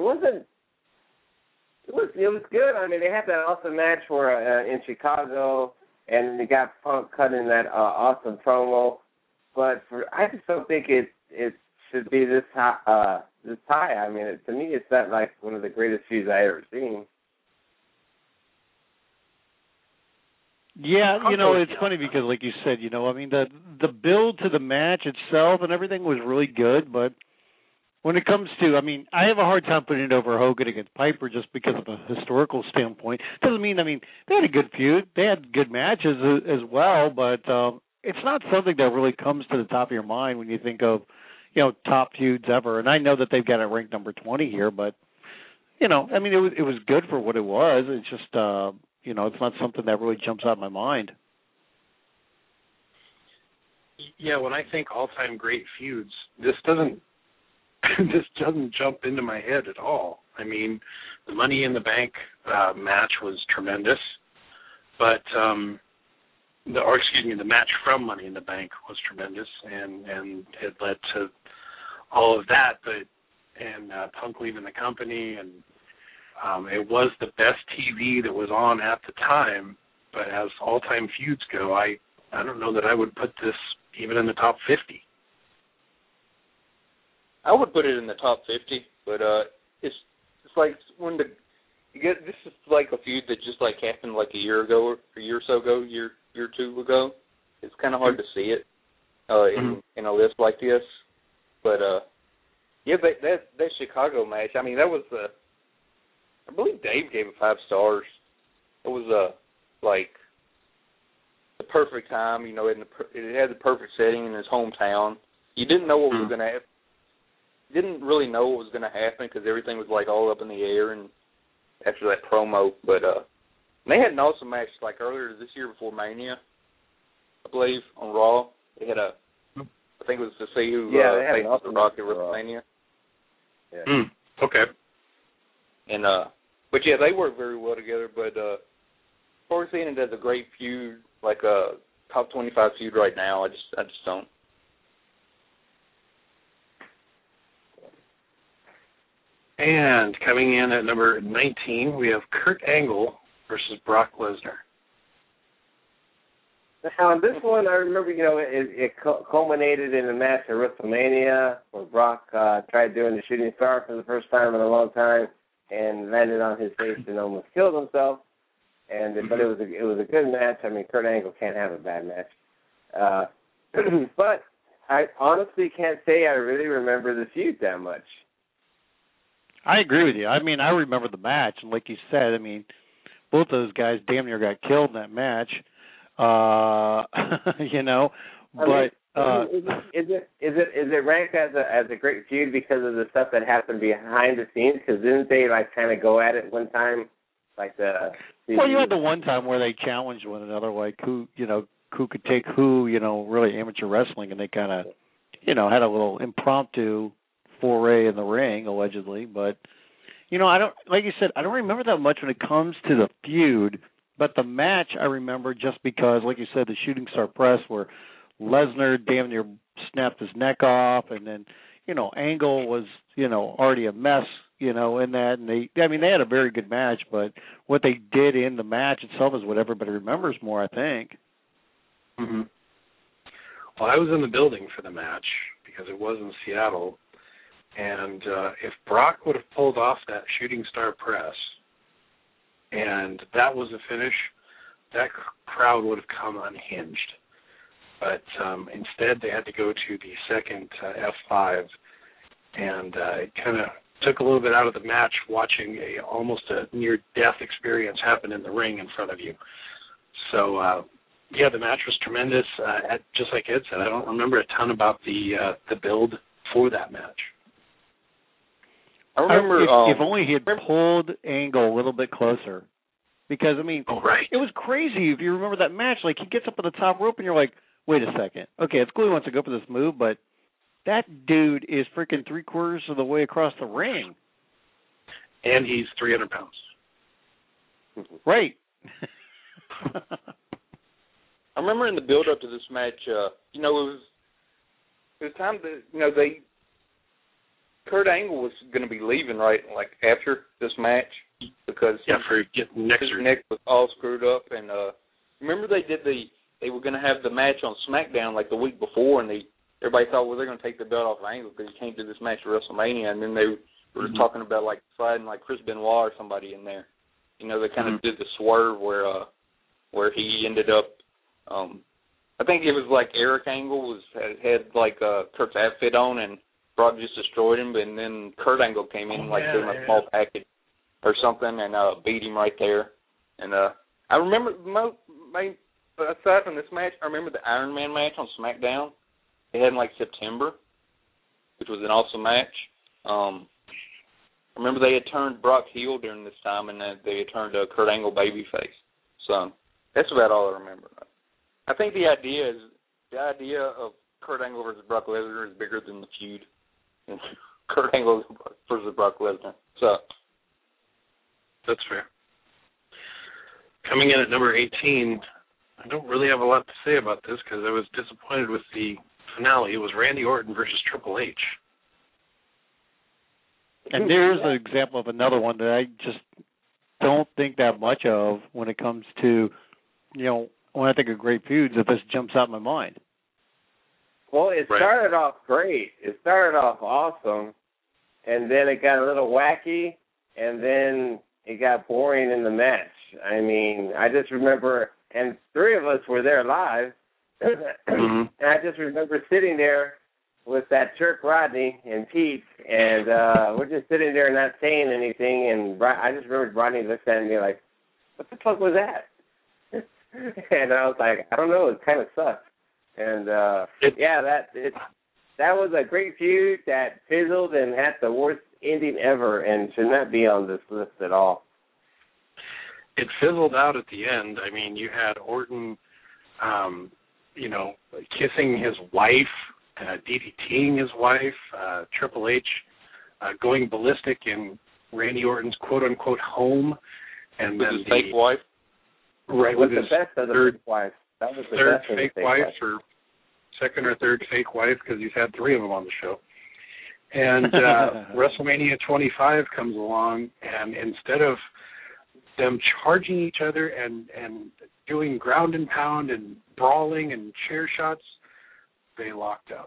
was good. I mean, they had that awesome match in Chicago, and they got Punk cutting that awesome promo. But I just don't think it should be this high. I mean, to me, it's not like one of the greatest feuds I ever seen. Yeah, it's funny because, like you said, I mean, the build to the match itself and everything was really good, but when it comes to, I mean, I have a hard time putting it over Hogan against Piper just because of a historical standpoint. Doesn't mean, they had a good feud. They had good matches as well, but it's not something that really comes to the top of your mind when you think of, top feuds ever. And I know that they've got it ranked number 20 here, but, it was good for what it was. It's just, it's not something that really jumps out of my mind. Yeah, when I think all-time great feuds, this doesn't jump into my head at all. I mean, the Money in the Bank match was tremendous, but the match from Money in the Bank was tremendous, and it led to all of that. And Punk leaving the company, and it was the best TV that was on at the time. But as all-time feuds go, I don't know that I would put this even in the top 50. I would put it in the top 50, but it's like when this is like a feud that just like happened like a year ago or a year or so ago, year or two ago. It's kind of hard to see it in a list like this, but that Chicago match. I mean, that was I believe Dave gave it 5 stars. It was like the perfect time, it had the perfect setting in his hometown. You didn't know what was going to happen. Didn't really know what was going to happen because everything was like all up in the air and after that promo. But they had an awesome match like earlier this year before Mania, I believe, on Raw. They had I think it was to see who faced awesome The Rock at WrestleMania. Yeah. Okay. And but yeah, they work very well together. But as far as seeing it as a great feud, like a top 25 feud right now, I just don't. And coming in at number 19, we have Kurt Angle versus Brock Lesnar. Now, this one, I remember, it culminated in a match at WrestleMania where Brock tried doing the shooting star for the first time in a long time and landed on his face and almost killed himself. But it was a good match. I mean, Kurt Angle can't have a bad match. But I honestly can't say I really remember the feud that much. I agree with you. I mean, I remember the match, and like you said, both those guys damn near got killed in that match. Is it ranked as a great feud because of the stuff that happened behind the scenes? Because didn't they kind of go at it one time, Well, you had the one time where they challenged one another, like who could take who, really amateur wrestling, and they kind of, had a little impromptu foray in the ring, allegedly, but I don't, like you said, I don't remember that much when it comes to the feud, but the match I remember just because, like you said, the shooting star press where Lesnar damn near snapped his neck off, and then Angle was already a mess in that, and they had a very good match, but what they did in the match itself is what everybody remembers more, I think. Mm-hmm. Well, I was in the building for the match because it was in Seattle. And if Brock would have pulled off that shooting star press and that was the finish, that crowd would have come unhinged. But instead they had to go to the second F5, and it kind of took a little bit out of the match watching almost a near-death experience happen in the ring in front of you. So, the match was tremendous. Just like Ed said, I don't remember a ton about the build for that match. I remember if only he had pulled Angle a little bit closer, because it was crazy. If you remember that match, like he gets up on the top rope and you're like, wait a second, okay, it's cool he wants to go for this move, but that dude is freaking 3/4 of the way across the ring, and he's 300 pounds. Right. I remember in the build up to this match, it was time to Kurt Angle was going to be leaving right after this match because his neck was all screwed up, and remember they were going to have the match on SmackDown like the week before, and they everybody thought, well, they're going to take the belt off of Angle because he came to this match at WrestleMania, and then they were talking about like sliding like Chris Benoit or somebody in there. You know, they kind of did the swerve where he ended up. I think it was like Eric Angle had like Kurt's outfit on, and Brock just destroyed him, and then Kurt Angle came in doing a small package or something and beat him right there. And I remember, aside from this match, I remember the Iron Man match on SmackDown. They had in like September, which was an awesome match. I remember they had turned Brock heel during this time, and they had turned Kurt Angle babyface. So that's about all I remember. I think the idea of Kurt Angle versus Brock Lesnar is bigger than the feud. Kurt Angle versus Brock Lesnar. So that's fair. Coming in at number 18, I don't really have a lot to say about this because I was disappointed with the finale. It was Randy Orton versus Triple H. And there's an example of another one that I just don't think that much of when it comes to, when I think of great feuds, that this jumps out in my mind. Well, it started off great. It started off awesome, and then it got a little wacky, and then it got boring in the match. I mean, I just remember, and three of us were there live, and I just remember sitting there with that jerk Rodney and Pete, and we're just sitting there not saying anything, and I just remember Rodney looked at me like, what the fuck was that? And I was like, I don't know, it kind of sucked. And, that was a great feud that fizzled and had the worst ending ever and should not be on this list at all. It fizzled out at the end. I mean, you had Orton, kissing his wife, DDTing his wife, Triple H going ballistic in Randy Orton's quote-unquote home. And with then his fake wife? Right, with his best of the third wife. That was the third best of fake the wife, or second or third fake wife, because he's had three of them on the show. And WrestleMania 25 comes along, and instead of them charging each other and doing ground and pound and brawling and chair shots, they locked up.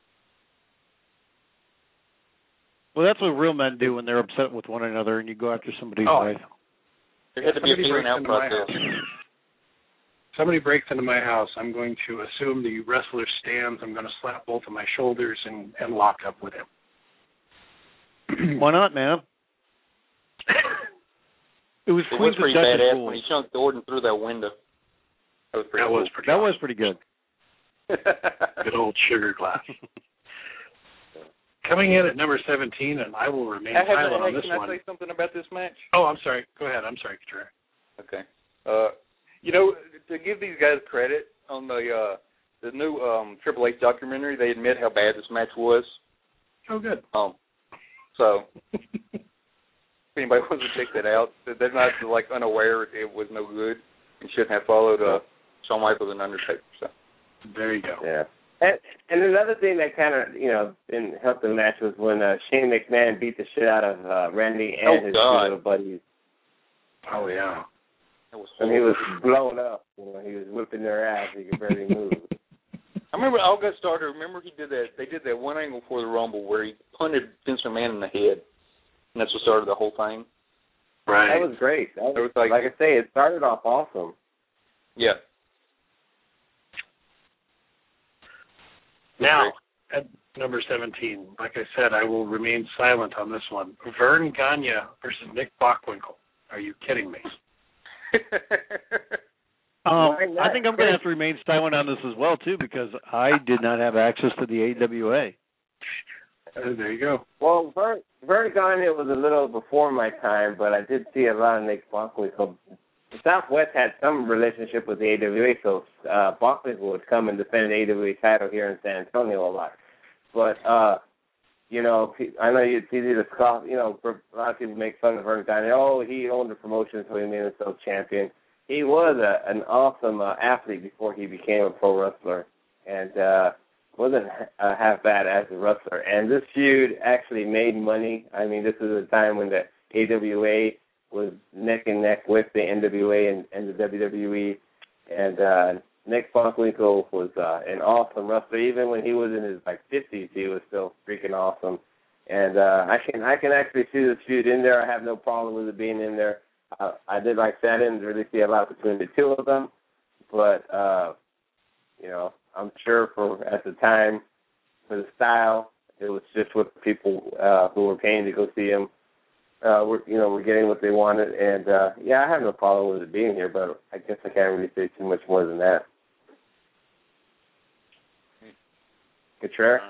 Well, that's what real men do when they're upset with one another and you go after somebody's wife. There had to be a feeling out process. Somebody breaks into my house, I'm going to assume the wrestler stands, I'm going to slap both of my shoulders and lock up with him. Why not, man? It was pretty badass when he chunked Orton through that window. That was pretty good. Good old sugar glass. Coming in at number 17, and I will remain silent on this one. Can I say something about this match? Oh, I'm sorry. Go ahead. I'm sorry, Katrina. Okay. To give these guys credit on the new Triple H documentary, they admit how bad this match was. Oh, good. So if anybody wants to check that out, they're not unaware it was no good and shouldn't have followed Shawn Michaels and Undertaker. So there you go. Yeah. And another thing that kind of, didn't help the match was when Shane McMahon beat the shit out of Randy and his two little buddies. Oh, yeah. And he was blown up. He was whipping their ass. He could barely move. I remember all got started. Remember he did that. They did that one angle for the Rumble where he punted Vince McMahon in the head, and that's what started the whole thing. Right. That was great. That was, like I say, it started off awesome. Yeah. Now, at number 17, like I said, I will remain silent on this one. Vern Gagne versus Nick Bockwinkel. Are you kidding me? I think I'm going to have to remain silent on this as well, too, because I did not have access to the AWA. There you go. Well, Vern Gagne was a little before my time, but I did see a lot of Nick Bockwinkel. Southwest had some relationship with the AWA, so Bockwinkel would come and defend the AWA title here in San Antonio a lot. But, I know it's easy to scoff, a lot of people make fun of Vern Gagne. Oh, he owned the promotion, so he made himself champion. He was an awesome athlete before he became a pro wrestler, and wasn't half bad as a wrestler. And this feud actually made money. I mean, this is a time when the AWA was neck and neck with the NWA and the WWE, and Nick Bockwinkel was an awesome wrestler. Even when he was in his 50s, he was still freaking awesome. And I can actually see this feud in there. I have no problem with it being in there. I did like that. I didn't really see a lot between the two of them, but I'm sure at the time for the style, it was just what the people who were paying to go see him were getting what they wanted. And I have no problem with it being here, but I guess I can't really say too much more than that. Contreras?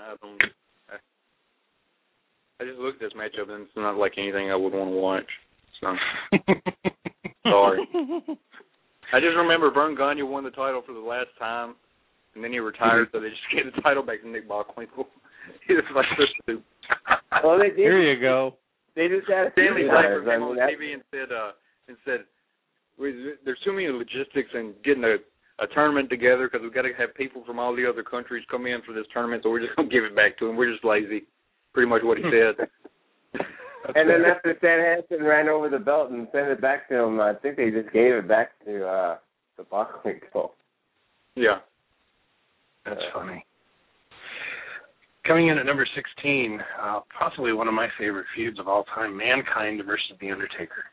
I just looked at this matchup, and it's not like anything I would want to watch. So, sorry. I just remember Vern Gagne won the title for the last time, and then he retired, so they just gave the title back to Nick Bockwinkel. He was like so stupid. Well, they did. Here you go. They just had Stanley Piper came on TV and said, there's too many logistics in getting a tournament together because we've got to have people from all the other countries come in for this tournament, so we're just going to give it back to them. We're just lazy. Pretty much what he said. And then after Stan Hansen ran over the belt and sent it back to him, I think they just gave it back to Bockwinkel. Yeah. That's funny. Coming in at number 16, possibly one of my favorite feuds of all time, Mankind versus The Undertaker.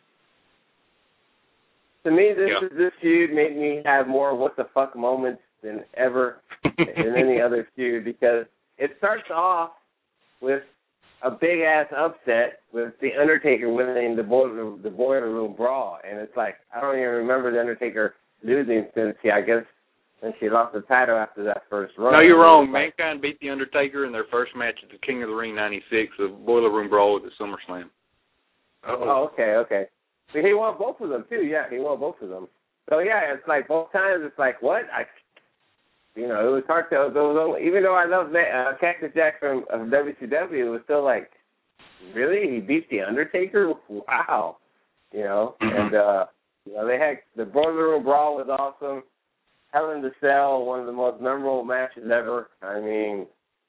To me, this feud made me have more what the fuck moments than ever in any other feud, because it starts off with a big ass upset with The Undertaker winning the Boiler Room Brawl, and it's like I don't even remember The Undertaker losing since when she lost the title after that first run. No, you're wrong. Mankind beat The Undertaker in their first match at the King of the Ring '96, the Boiler Room Brawl at the SummerSlam. Oh, okay. So he won both of them too. Yeah, he won both of them. So yeah, it's like both times. It's like what it was hard to. Even though I love Cactus Jack from WCW, it was still like, really, he beat The Undertaker? Wow, And they had the Boiler Room Brawl was awesome. Hell in the Cell, one of the most memorable matches ever. I mean,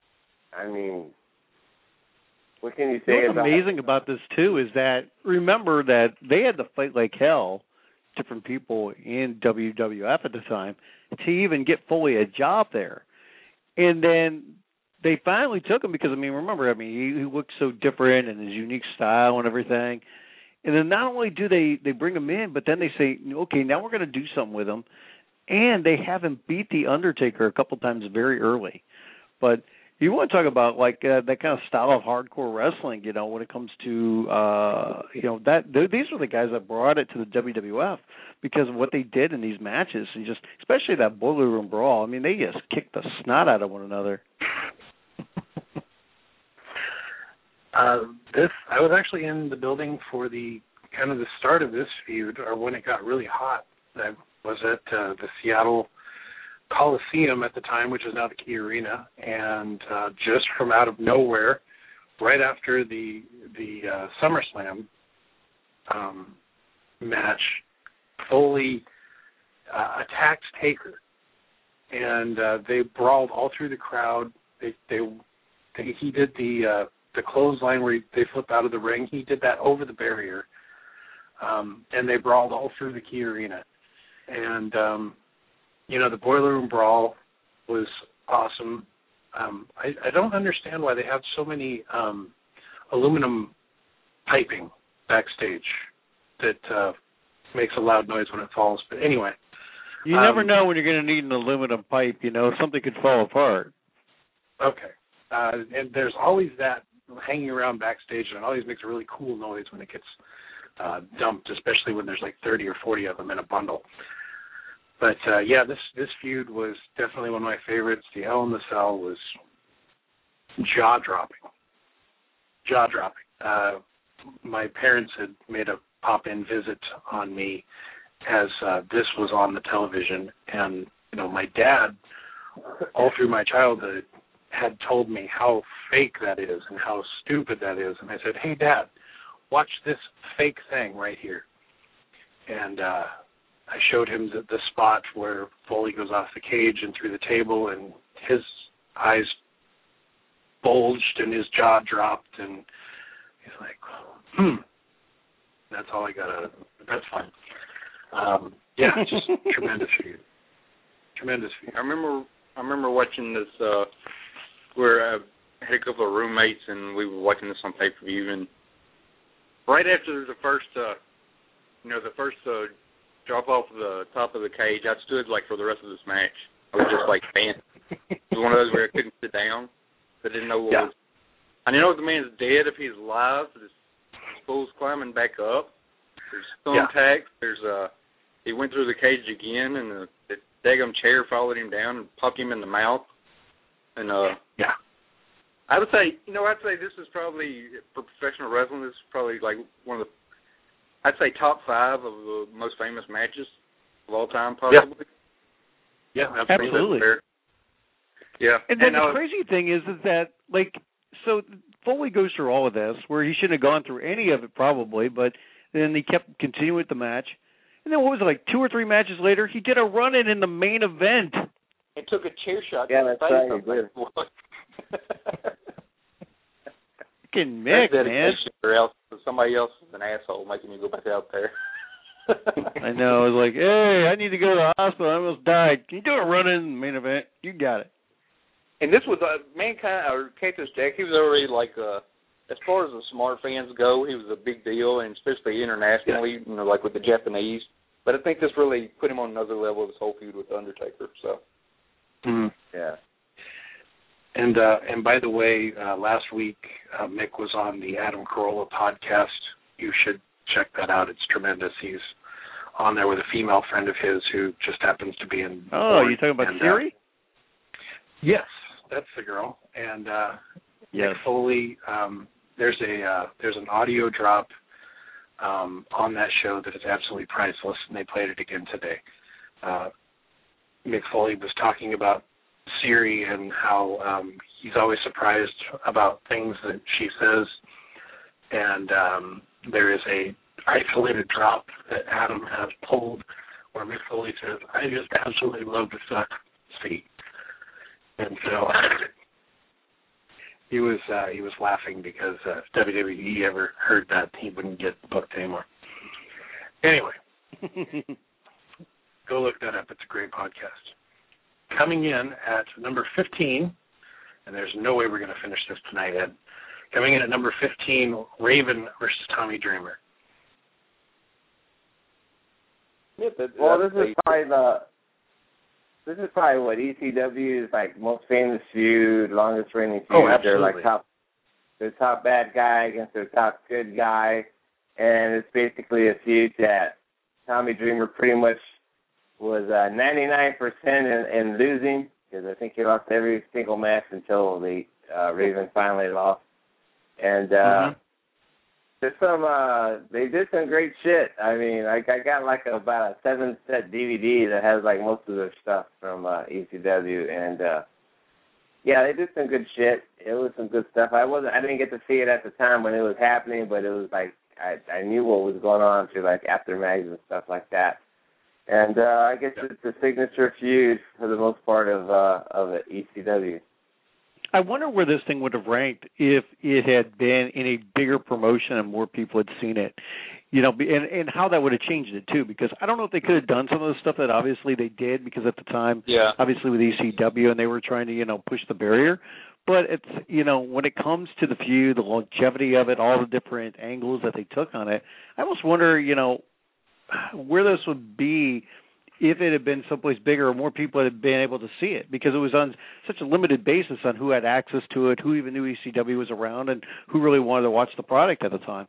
what can you say What's amazing about this, too, is that, remember that they had to fight like hell, different people in WWF at the time, to even get Foley a job there. And then they finally took him because, remember, he looked so different and his unique style and everything. And then not only do they bring him in, but then they say, okay, now we're going to do something with him. And they have him beat The Undertaker a couple times very early. But you want to talk about that kind of style of hardcore wrestling, when it comes to, these were the guys that brought it to the WWF because of what they did in these matches, and just especially that Boiler Room Brawl. They just kicked the snot out of one another. I was actually in the building for the kind of the start of this feud, or when it got really hot. I was at the Seattle Coliseum at the time, which is now the Key Arena, and just from out of nowhere, right after the SummerSlam match, Foley attacked Taker, and they brawled all through the crowd. He did the clothesline where they flip out of the ring. He did that over the barrier, and they brawled all through the Key Arena. And, the Boiler Room Brawl was awesome. I don't understand why they have so many aluminum piping backstage that makes a loud noise when it falls. But anyway. You never know when you're going to need an aluminum pipe, something could fall apart. Okay. And there's always that hanging around backstage, and it always makes a really cool noise when it gets dumped, especially when there's like 30 or 40 of them in a bundle. But, this feud was definitely one of my favorites. The Hell in the Cell was jaw-dropping. My parents had made a pop-in visit on me as this was on the television. And, my dad, all through my childhood, had told me how fake that is and how stupid that is. And I said, hey, Dad, watch this fake thing right here. And I showed him the spot where Foley goes off the cage and through the table, and his eyes bulged and his jaw dropped, and he's like, That's all I got out of it. That's fine. Just tremendous feud. Tremendous. I remember watching this. Where I had a couple of roommates, and we were watching this on pay-per-view, and right after the first, drop off the top of the cage, I stood like for the rest of this match. I was just like, man, it was one of those where I couldn't sit down. I didn't know what was. I didn't know if the man's dead, if he's alive. This fool's climbing back up. There's thumbtacks. There's he went through the cage again, and the daggum chair followed him down and popped him in the mouth. And I would say, I'd say this is probably, for professional wrestling, this is probably like one of the, I'd say top 5 of the most famous matches of all time, possibly. Yeah, absolutely. Yeah. And then the crazy thing is that, like, so Foley goes through all of this, where he shouldn't have gone through any of it probably, but then he kept continuing with the match. And then what was it, like 2 or 3 matches later, he did a run-in in the main event. It took a chair shot. Yeah, that's right. Fucking Mick, man. Or else somebody else is an asshole making you go back out there. I know. I was like, hey, I need to go to the hospital. I almost died. Can you do a run-in in the main event? You got it. And this was Mankind, or Cactus Jack, he was already like, as far as the smart fans go, he was a big deal, and especially internationally, like with the Japanese. But I think this really put him on another level of his whole feud with The Undertaker. So. Mm-hmm. Yeah. And by the way, last week Mick was on the Adam Carolla podcast. You should check that out. It's tremendous. He's on there with a female friend of his who just happens to be in. Oh, you talking about Siri? Yes, that's the girl. And yes. Mick Foley. There's an audio drop on that show that is absolutely priceless, and they played it again today. Mick Foley was talking about Siri and how he's always surprised about things that she says, and there is a isolated drop that Adam has pulled where Mick Foley says, "I just absolutely love the suck feet," and so he was laughing because if WWE ever heard that, he wouldn't get booked anymore. Anyway, go look that up. It's a great podcast. Coming in at number 15, and there's no way we're going to finish this tonight, Ed. Coming in at number 15, Raven versus Tommy Dreamer. This is probably what ECW's like most famous feud, longest reigning feud. Oh, absolutely. They're like the top bad guy against their top good guy, and it's basically a feud that Tommy Dreamer pretty much was 99% in losing, because I think he lost every single match until the Raven finally lost. And there's they did some great shit. I mean, I got like about a 7-set DVD that has like most of their stuff from ECW, and they did some good shit. It was some good stuff. I didn't get to see it at the time when it was happening, but it was like I knew what was going on through like after mags and stuff like that. And I guess it's a signature feud for the most part of ECW. I wonder where this thing would have ranked if it had been in a bigger promotion and more people had seen it, and how that would have changed it too. Because I don't know if they could have done some of the stuff that obviously they did, because at the time, obviously with ECW, and they were trying to push the barrier. But it's when it comes to the feud, the longevity of it, all the different angles that they took on it, I almost wonder where this would be if it had been someplace bigger or more people had been able to see it, because it was on such a limited basis on who had access to it, who even knew ECW was around, and who really wanted to watch the product at the time.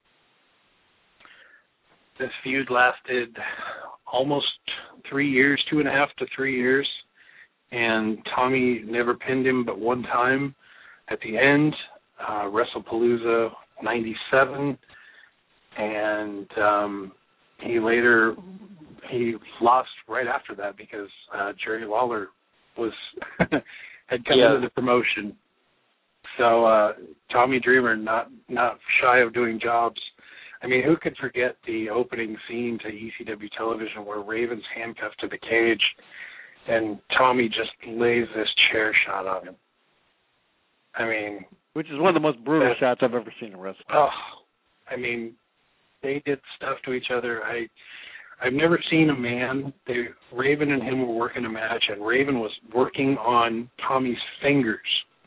This feud lasted almost 3 years, 2.5 to 3 years, and Tommy never pinned him but one time at the end, WrestlePalooza 97, and he lost right after that because Jerry Lawler had come into the promotion. So Tommy Dreamer, not shy of doing jobs. I mean, who could forget the opening scene to ECW television where Raven's handcuffed to the cage and Tommy just lays this chair shot on him? I mean, which is one of the most brutal shots I've ever seen in wrestling. Oh, I mean, they did stuff to each other. I've never seen a man. Raven and him were working a match, and Raven was working on Tommy's fingers,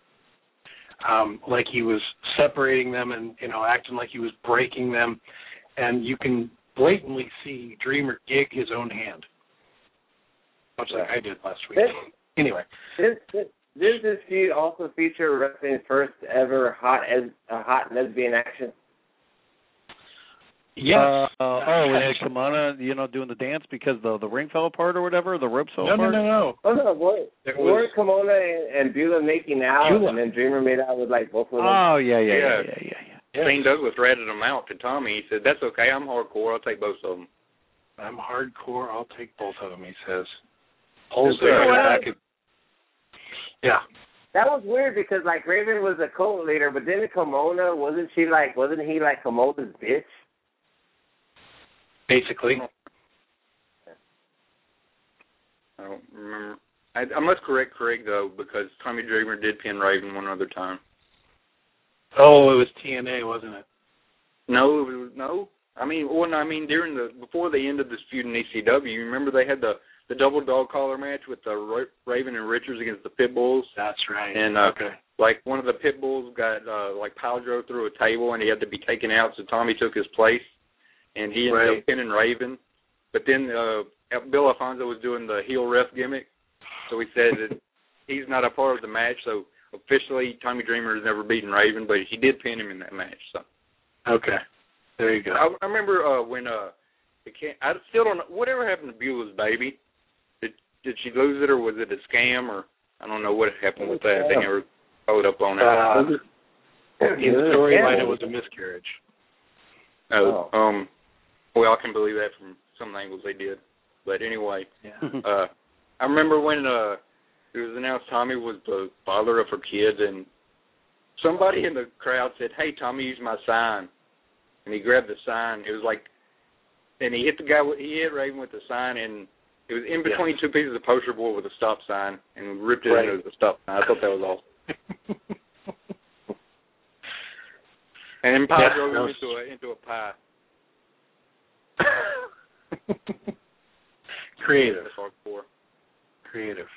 like he was separating them and acting like he was breaking them, and you can blatantly see Dreamer gig his own hand, much like I did last week. Anyway, Did this feud also feature wrestling's first ever hot lesbian action? Yes. And Kimona, doing the dance because the ring fell apart or whatever, the ropes fell apart? No. Oh, no, weren't Kimona and Beulah making out, and then Dreamer made out with, both of them? Oh, yeah. Shane Douglas ratted him out to Tommy. He said, "That's okay, I'm hardcore, I'll take both of them." I'm hardcore, I'll take both of them, he says. Yeah. That was weird because, Raven was a cult leader, but then Kimona, wasn't he Kimona's bitch? Basically. I don't remember. I must correct Craig, though, because Tommy Dreamer did pin Raven one other time. Oh, it was TNA, wasn't it? No. Before the end of this feud in ECW, you remember they had the double dog collar match with the Raven and Richards against the Pitbulls? That's right. And, one of the Pitbulls got, pile drove through a table and he had to be taken out, so Tommy took his place. And he ended up pinning Raven. But then Bill Alfonso was doing the heel ref gimmick, so he said that he's not a part of the match, so officially Tommy Dreamer has never beaten Raven, but he did pin him in that match. So. Okay. There you go. I remember when I still don't know, whatever happened to Beulah's baby? Did she lose it, or was it a scam, or I don't know what happened with that. They never followed up on it. In the storyline, it was a miscarriage. Well, I can believe that from some angles they did. But anyway, I remember when it was announced Tommy was the father of her kids, and somebody in the crowd said, "Hey, Tommy, use my sign." And he grabbed the sign. It was and he hit he hit Raven with the sign, and it was in between two pieces of poster board with a stop sign, and ripped it into the stop sign. I thought that was awesome. And then Pie drove him into a pie. Creative.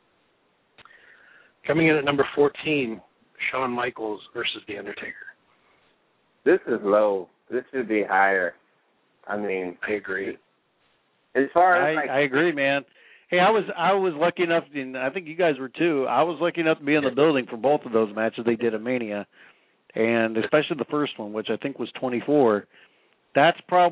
Coming in at number 14, Shawn Michaels versus The Undertaker. This is low. This should be higher. I mean, I agree. As far as I agree, man. Hey, I was lucky enough, and I think you guys were too. I was lucky enough to be in the building for both of those matches they did at Mania, and especially the first one, which I think was 24. I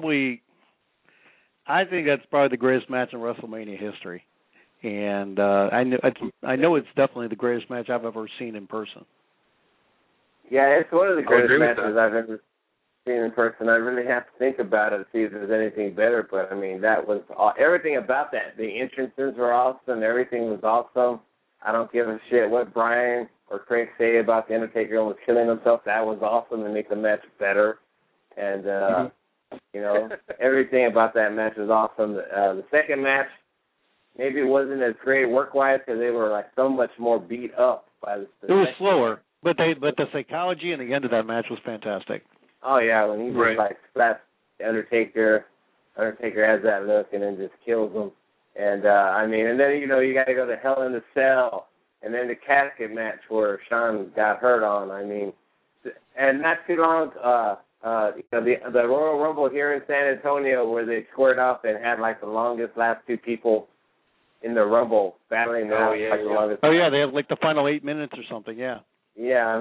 think that's probably the greatest match in WrestleMania history, and I know it's definitely the greatest match I've ever seen in person. Yeah, it's one of the greatest matches I've ever seen in person. I really have to think about it to see if there's anything better, but I mean, that was everything about that. The entrances were awesome. Everything was awesome. I don't give a shit what Brian or Craig say about the Undertaker almost killing himself. That was awesome to make the match better. And, everything about that match was awesome. The second match maybe wasn't as great work-wise because they were, so much more beat up by the It was slower, but the psychology and the end of that match was fantastic. Oh, yeah, when he just, slaps the Undertaker has that look and then just kills him. And, and then, you got to go to Hell in the Cell, and then the casket match where Shawn got hurt on. And not too long, the Royal Rumble here in San Antonio where they squared up and had, the longest last two people in the Rumble battling the longest. Oh, yeah, they had, the final 8 minutes or something, yeah. Yeah,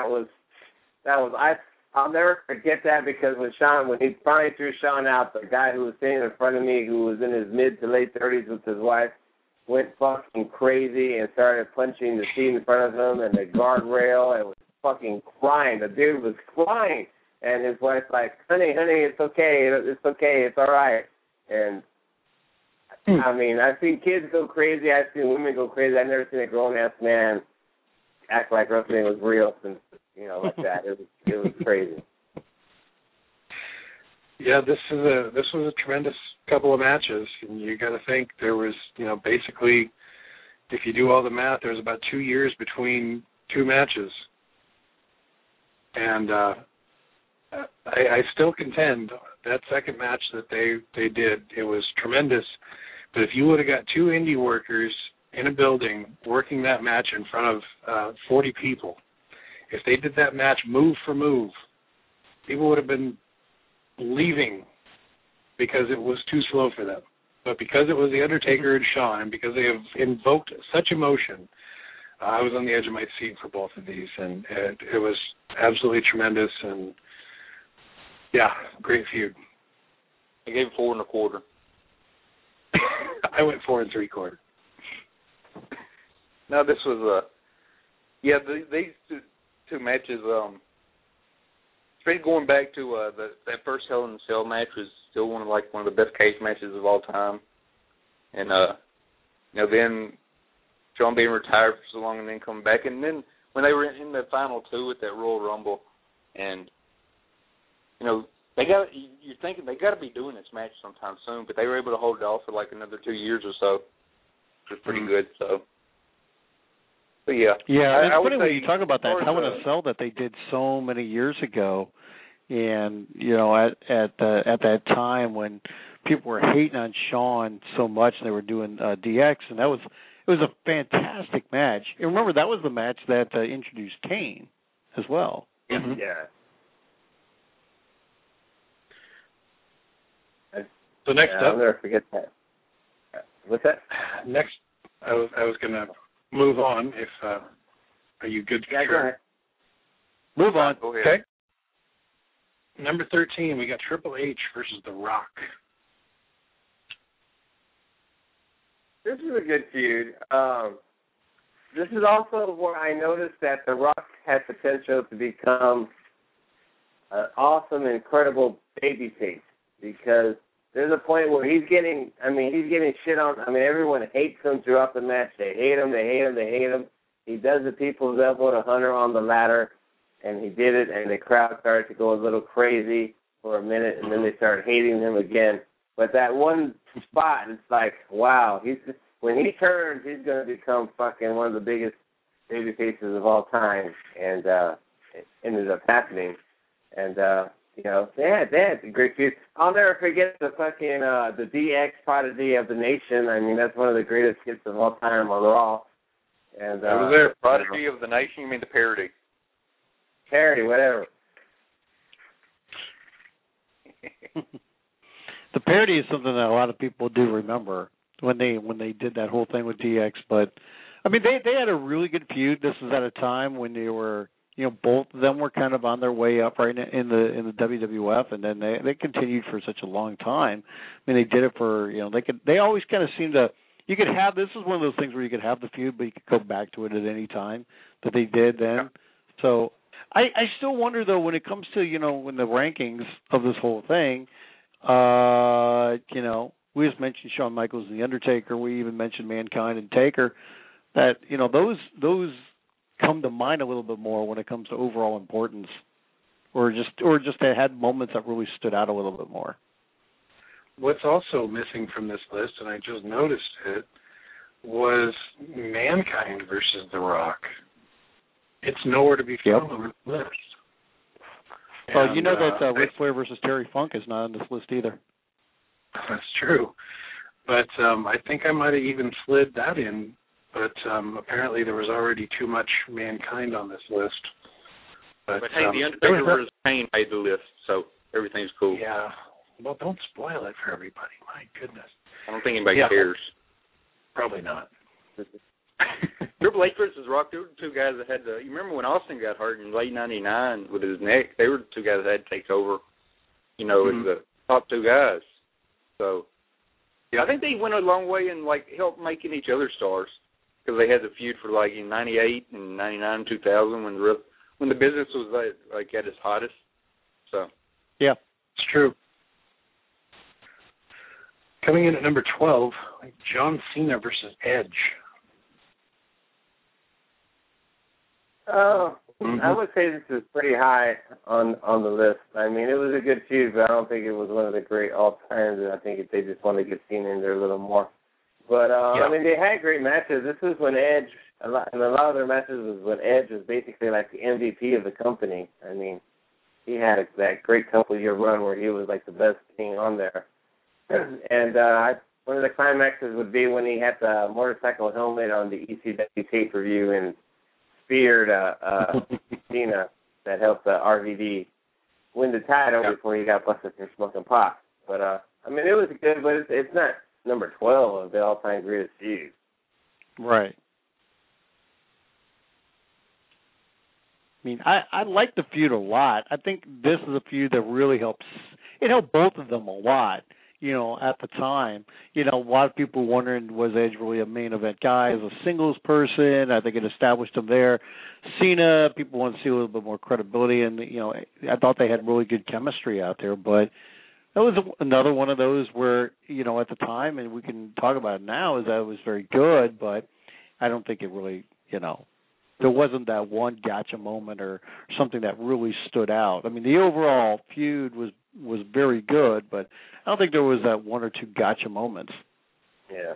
I'll never forget that because when he finally threw Shawn out, the guy who was sitting in front of me, who was in his mid to late 30s with his wife, went fucking crazy and started punching the seat in front of him and the guardrail and was fucking crying. The dude was crying. And his wife's like, honey, it's okay. It's all right. And, I've seen kids go crazy. I've seen women go crazy. I've never seen a grown-ass man act like wrestling was real since, like that. It was crazy. Yeah, this was a tremendous couple of matches, and you got to think there was, basically, if you do all the math, there was about 2 years between two matches, and I still contend that second match that they did, it was tremendous. But if you would have got two indie workers in a building working that match in front of 40 people, if they did that match move for move, people would have been leaving because it was too slow for them. But because it was The Undertaker and Shawn, and because they have invoked such emotion, I was on the edge of my seat for both of these, and it was absolutely tremendous, and yeah, great feud. I gave it 4 1/4. I went 4 3/4. No, this was these two matches. Straight going back to that first Hell in a Cell match was still one of the best cage matches of all time, and then Shawn being retired for so long and then coming back, and then when they were in the final two at that Royal Rumble, and you're thinking they got to be doing this match sometime soon, but they were able to hold it off for like another 2 years or so, which was pretty good. So, but yeah, it's funny when you talk about that Hell in a Cell that they did so many years ago, and at that time when people were hating on Shawn so much, and they were doing DX, and it was a fantastic match. And remember, that was the match that introduced Kane as well. Mm-hmm. Yeah. So next up, I'll never forget that. What's that? Next, I was going to move on. If are you good? Yeah, go ahead. Move on. Go ahead. Okay. Number 13, we got Triple H versus The Rock. This is a good feud. This is also where I noticed that The Rock had potential to become an awesome, incredible babyface, because there's a point where he's getting shit on. Everyone hates him throughout the match. They hate him. He does the people's elbow to Hunter on the ladder, and he did it, and the crowd started to go a little crazy for a minute, and then they started hating him again. But that one spot, it's like, wow, when he turns, he's going to become fucking one of the biggest baby faces of all time, and it ended up happening. And they had a great feud. I'll never forget the fucking the DX Prodigy of the Nation. That's one of the greatest hits of all time on Raw. And I was there. Prodigy of the Nation? You mean the parody? Parody, whatever. The parody is something that a lot of people do remember when they did that whole thing with DX. But they had a really good feud. This was at a time when they were, both of them were kind of on their way up right in the WWF, and then they continued for such a long time. They did it for they always kind of seemed to. You could have, this is one of those things where you could have the feud, but you could go back to it at any time that they did then. Yeah. So I still wonder, though, when it comes to, when the rankings of this whole thing, we just mentioned Shawn Michaels and The Undertaker. We even mentioned Mankind and Taker. That, those come to mind a little bit more when it comes to overall importance, or just they had moments that really stood out a little bit more. What's also missing from this list, and I just noticed it, was Mankind versus The Rock. It's nowhere to be found on this list. Well, that Ric Flair versus Terry Funk is not on this list either. That's true. But I think I might have even slid that in, but apparently there was already too much Mankind on this list. But hey, The Undertaker versus Kane made the list, so everything's cool. Yeah. Well, don't spoil it for everybody. My goodness. I don't think anybody cares. Probably not. Triple H versus Rock, they were the two guys that had to. You remember when Austin got hurt in late '99 with his neck? They were the two guys that had to take over, as the top two guys. So, I think they went a long way in help making each other stars, because they had the feud for in '98 and '99, 2000 when the business was at its hottest. So, yeah, it's true. Coming in at number 12, John Cena versus Edge. I would say this is pretty high on the list. It was a good feud, but I don't think it was one of the great all-times, and I think they just wanted to get Cena in there a little more. But, they had great matches. This was when Edge, in a lot of their matches was when Edge was basically like the MVP of the company. he had that great couple-year run where he was like the best thing on there. And one of the climaxes would be when he had the motorcycle helmet on the ECW pay-per-view and speared Cena that helped RVD win the title before he got busted for smoking pot. But, I mean, it was good, but it's not number 12 of the all-time greatest feud. Right. I mean, I like the feud a lot. I think this is a feud that really helps. It helped both of them a lot, you know, at the time. You know, a lot of people wondering, was Edge really a main event guy as a singles person? I think it established him there. Cena, people want to see a little bit more credibility, and, you know, I thought they had really good chemistry out there, but that was another one of those where, you know, at the time, and we can talk about it now, is that it was very good, but I don't think it really, you know, there wasn't that one gotcha moment or something that really stood out. I mean, the overall feud was very good, but I don't think there was that one or two gotcha moments. Yeah.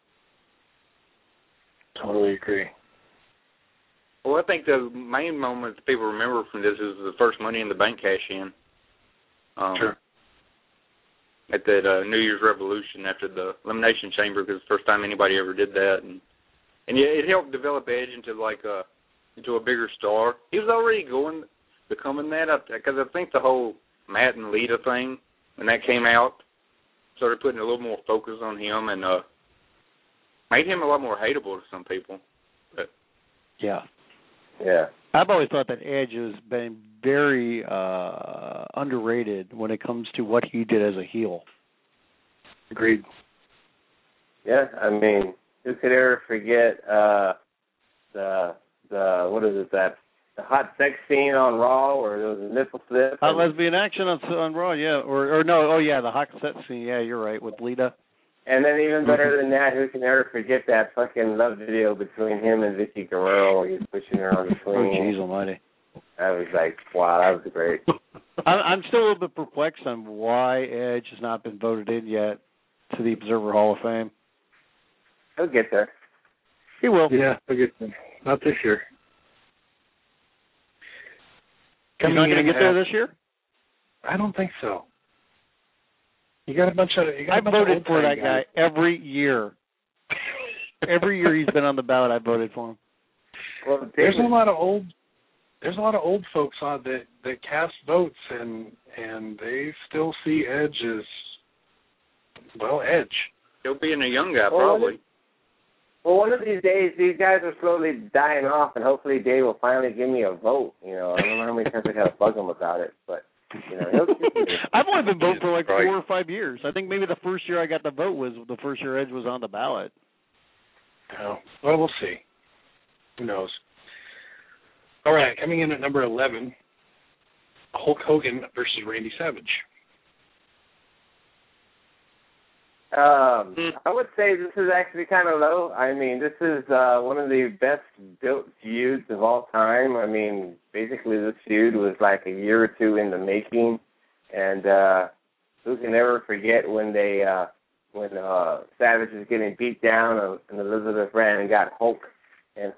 Totally agree. Well, I think the main moment that people remember from this is the first Money in the Bank cash-in. Sure. At that New Year's Revolution after the Elimination Chamber, because it's the first time anybody ever did that. And yeah, it helped develop Edge into a bigger star. He was already becoming that, because I think the whole Matt and Lita thing, when that came out, started putting a little more focus on him and made him a lot more hateable to some people. But yeah. Yeah. I've always thought that Edge has been very underrated when it comes to what he did as a heel. Agreed. Yeah, I mean, who could ever forget the hot sex scene on Raw where there was a nipple slip? Hot lesbian action on Raw, yeah. Or no, oh yeah, the hot sex scene, yeah, you're right, with Lita. And then even better than that, who can ever forget that fucking love video between him and Vicky Guerrero where he's pushing her on the swing? Oh, jeez almighty. That was like, wow, that was great. I'm still a little bit perplexed on why Edge has not been voted in yet to the Observer Hall of Fame. He'll get there. He will. Yeah, he'll get there. Not this year. He's not going to get there this year? I don't think so. You got a bunch of. I voted for that guy every year. Every year he's been on the ballot, I voted for him. Well, there's a lot of old folks on that cast votes, and they still see Edge as Edge. He'll be in a young guy probably. Well, one of these days, these guys are slowly dying off, and hopefully Dave will finally give me a vote. You know, I don't know how many times I got to bug him about it, but, you know, I've only been voting for like 4 or 5 years. I think maybe the first year I got the vote was the first year Edge was on the ballot. Oh, well, we'll see. Who knows? All right, coming in at number 11, Hulk Hogan versus Randy Savage. I would say this is actually kind of low. I mean, this is one of the best built feuds of all time. I mean, basically this feud was like a year or two in the making, and who can ever forget when Savage was getting beat down and Elizabeth ran and got Hulk, and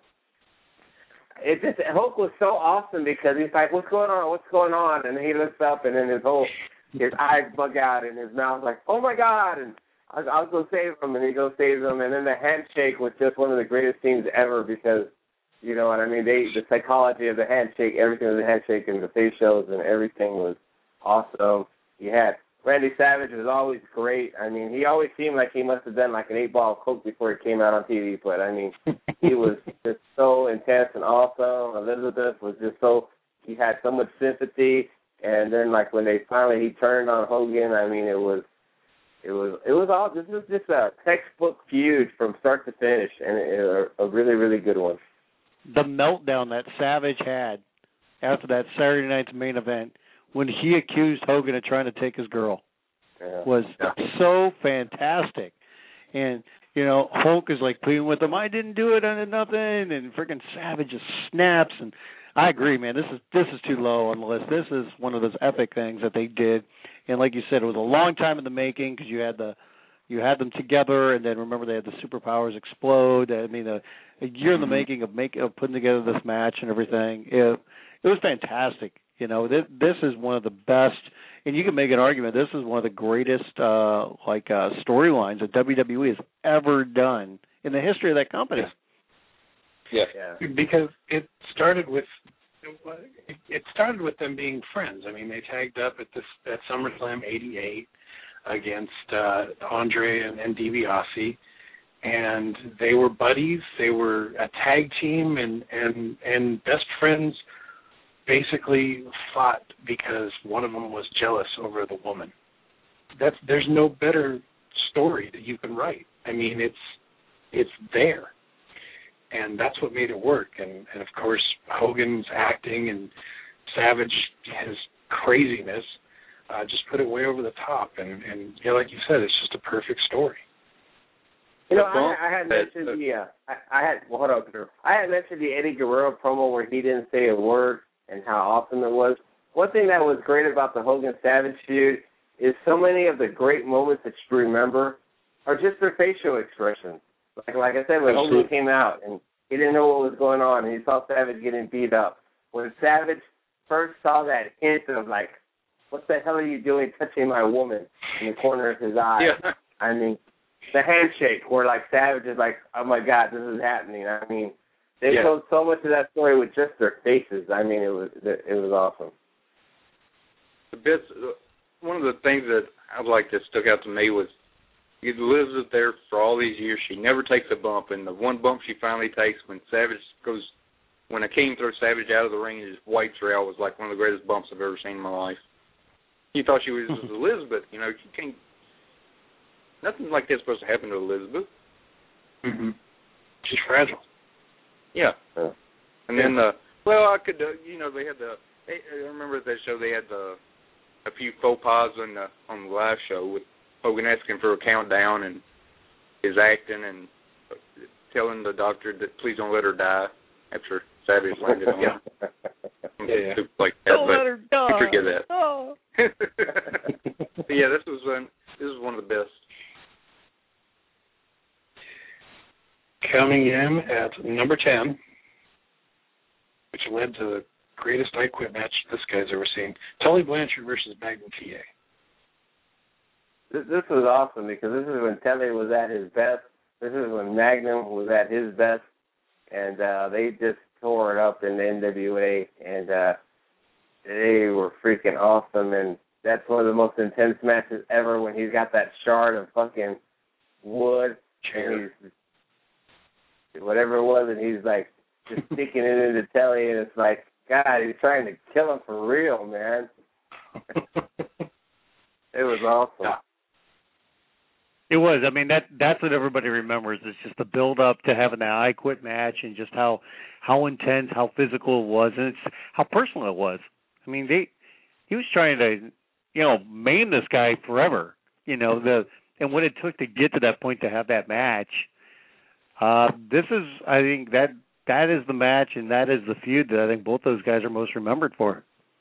Hulk was so awesome because he's like, what's going on? And he looks up, and then his eyes bug out, and his mouth's like, oh my God, and I'll go save him, and he goes saves him, and then the handshake was just one of the greatest scenes ever because, you know what I mean, the psychology of the handshake, everything with the handshake and the face shows and everything was awesome. You had Randy Savage was always great. I mean, he always seemed like he must have done like an 8-ball of coke before he came out on TV, but I mean, he was just so intense and awesome. Elizabeth was just he had so much sympathy, and then like when he turned on Hogan, I mean, it was all. This was just a textbook feud from start to finish, and a really, really good one. The meltdown that Savage had after that Saturday night's main event when he accused Hogan of trying to take his girl was so fantastic. And, you know, Hulk is like pleading with him, I didn't do it, I did nothing, and freaking Savage just snaps. And I agree, man, this is too low on the list. This is one of those epic things that they did. And like you said, it was a long time in the making because you had them together, and then remember they had the superpowers explode. I mean, a year in the making of putting together this match and everything. It was fantastic. You know, this is one of the best, and you can make an argument. This is one of the greatest storylines that WWE has ever done in the history of that company. Yeah. Because it started with them being friends. I mean, they tagged up at SummerSlam '88 against Andre and DiBiase, and they were buddies. They were a tag team and best friends. Basically fought because one of them was jealous over the woman. There's no better story that you can write. I mean, it's there, and that's what made it work. And of course, Hogan's acting and Savage, his craziness, just put it way over the top. And you know, like you said, it's just a perfect story. You know, I had mentioned hold on, Drew. I had mentioned the Eddie Guerrero promo where he didn't say a word and how awesome it was. One thing that was great about the Hogan-Savage feud is so many of the great moments that you remember are just their facial expressions. Like I said, when Hogan came out and he didn't know what was going on and he saw Savage getting beat up. When Savage first saw that hint of like, what the hell are you doing touching my woman in the corner of his eye? Yeah. I mean, the handshake where like Savage is like, oh my God, this is happening. I mean, they told so much of that story with just their faces. I mean, it was awesome. One of the things that I'd like that stuck out to me was Liz was there for all these years. She never takes a bump, and the one bump she finally takes when Akeem throws Savage out of the ring and just wipes her out was like one of the greatest bumps I've ever seen in my life. You thought she was Elizabeth, you know, she can't. Nothing like that's supposed to happen to Elizabeth. Mm-hmm. She's fragile. Yeah. And then, I remember that show they had a few faux pas on the live show with Hogan asking for a countdown and his acting and telling the doctor that please don't let her die after Savage landed on her. Like that, don't let her die. You forget that. Oh. But yeah, this was one of the best. Coming in at number 10, which led to the greatest I Quit match this guy's ever seen, Tully Blanchard versus Magnum TA. This was awesome because this is when Tully was at his best. This is when Magnum was at his best, and they just tore it up in the NWA, and they were freaking awesome. And that's one of the most intense matches ever when he's got that shard of fucking wood, and he's whatever it was, and he's like just sticking it into Telly, and it's like, God, he's trying to kill him for real, man. It was awesome. It was. I mean, that's what everybody remembers. It's just the build up to having that I Quit match and just how intense, how physical it was, and it's how personal it was. I mean, he was trying to, maim this guy forever. And what it took to get to that point to have that match. This is, I think, that is the match and that is the feud that I think both those guys are most remembered for.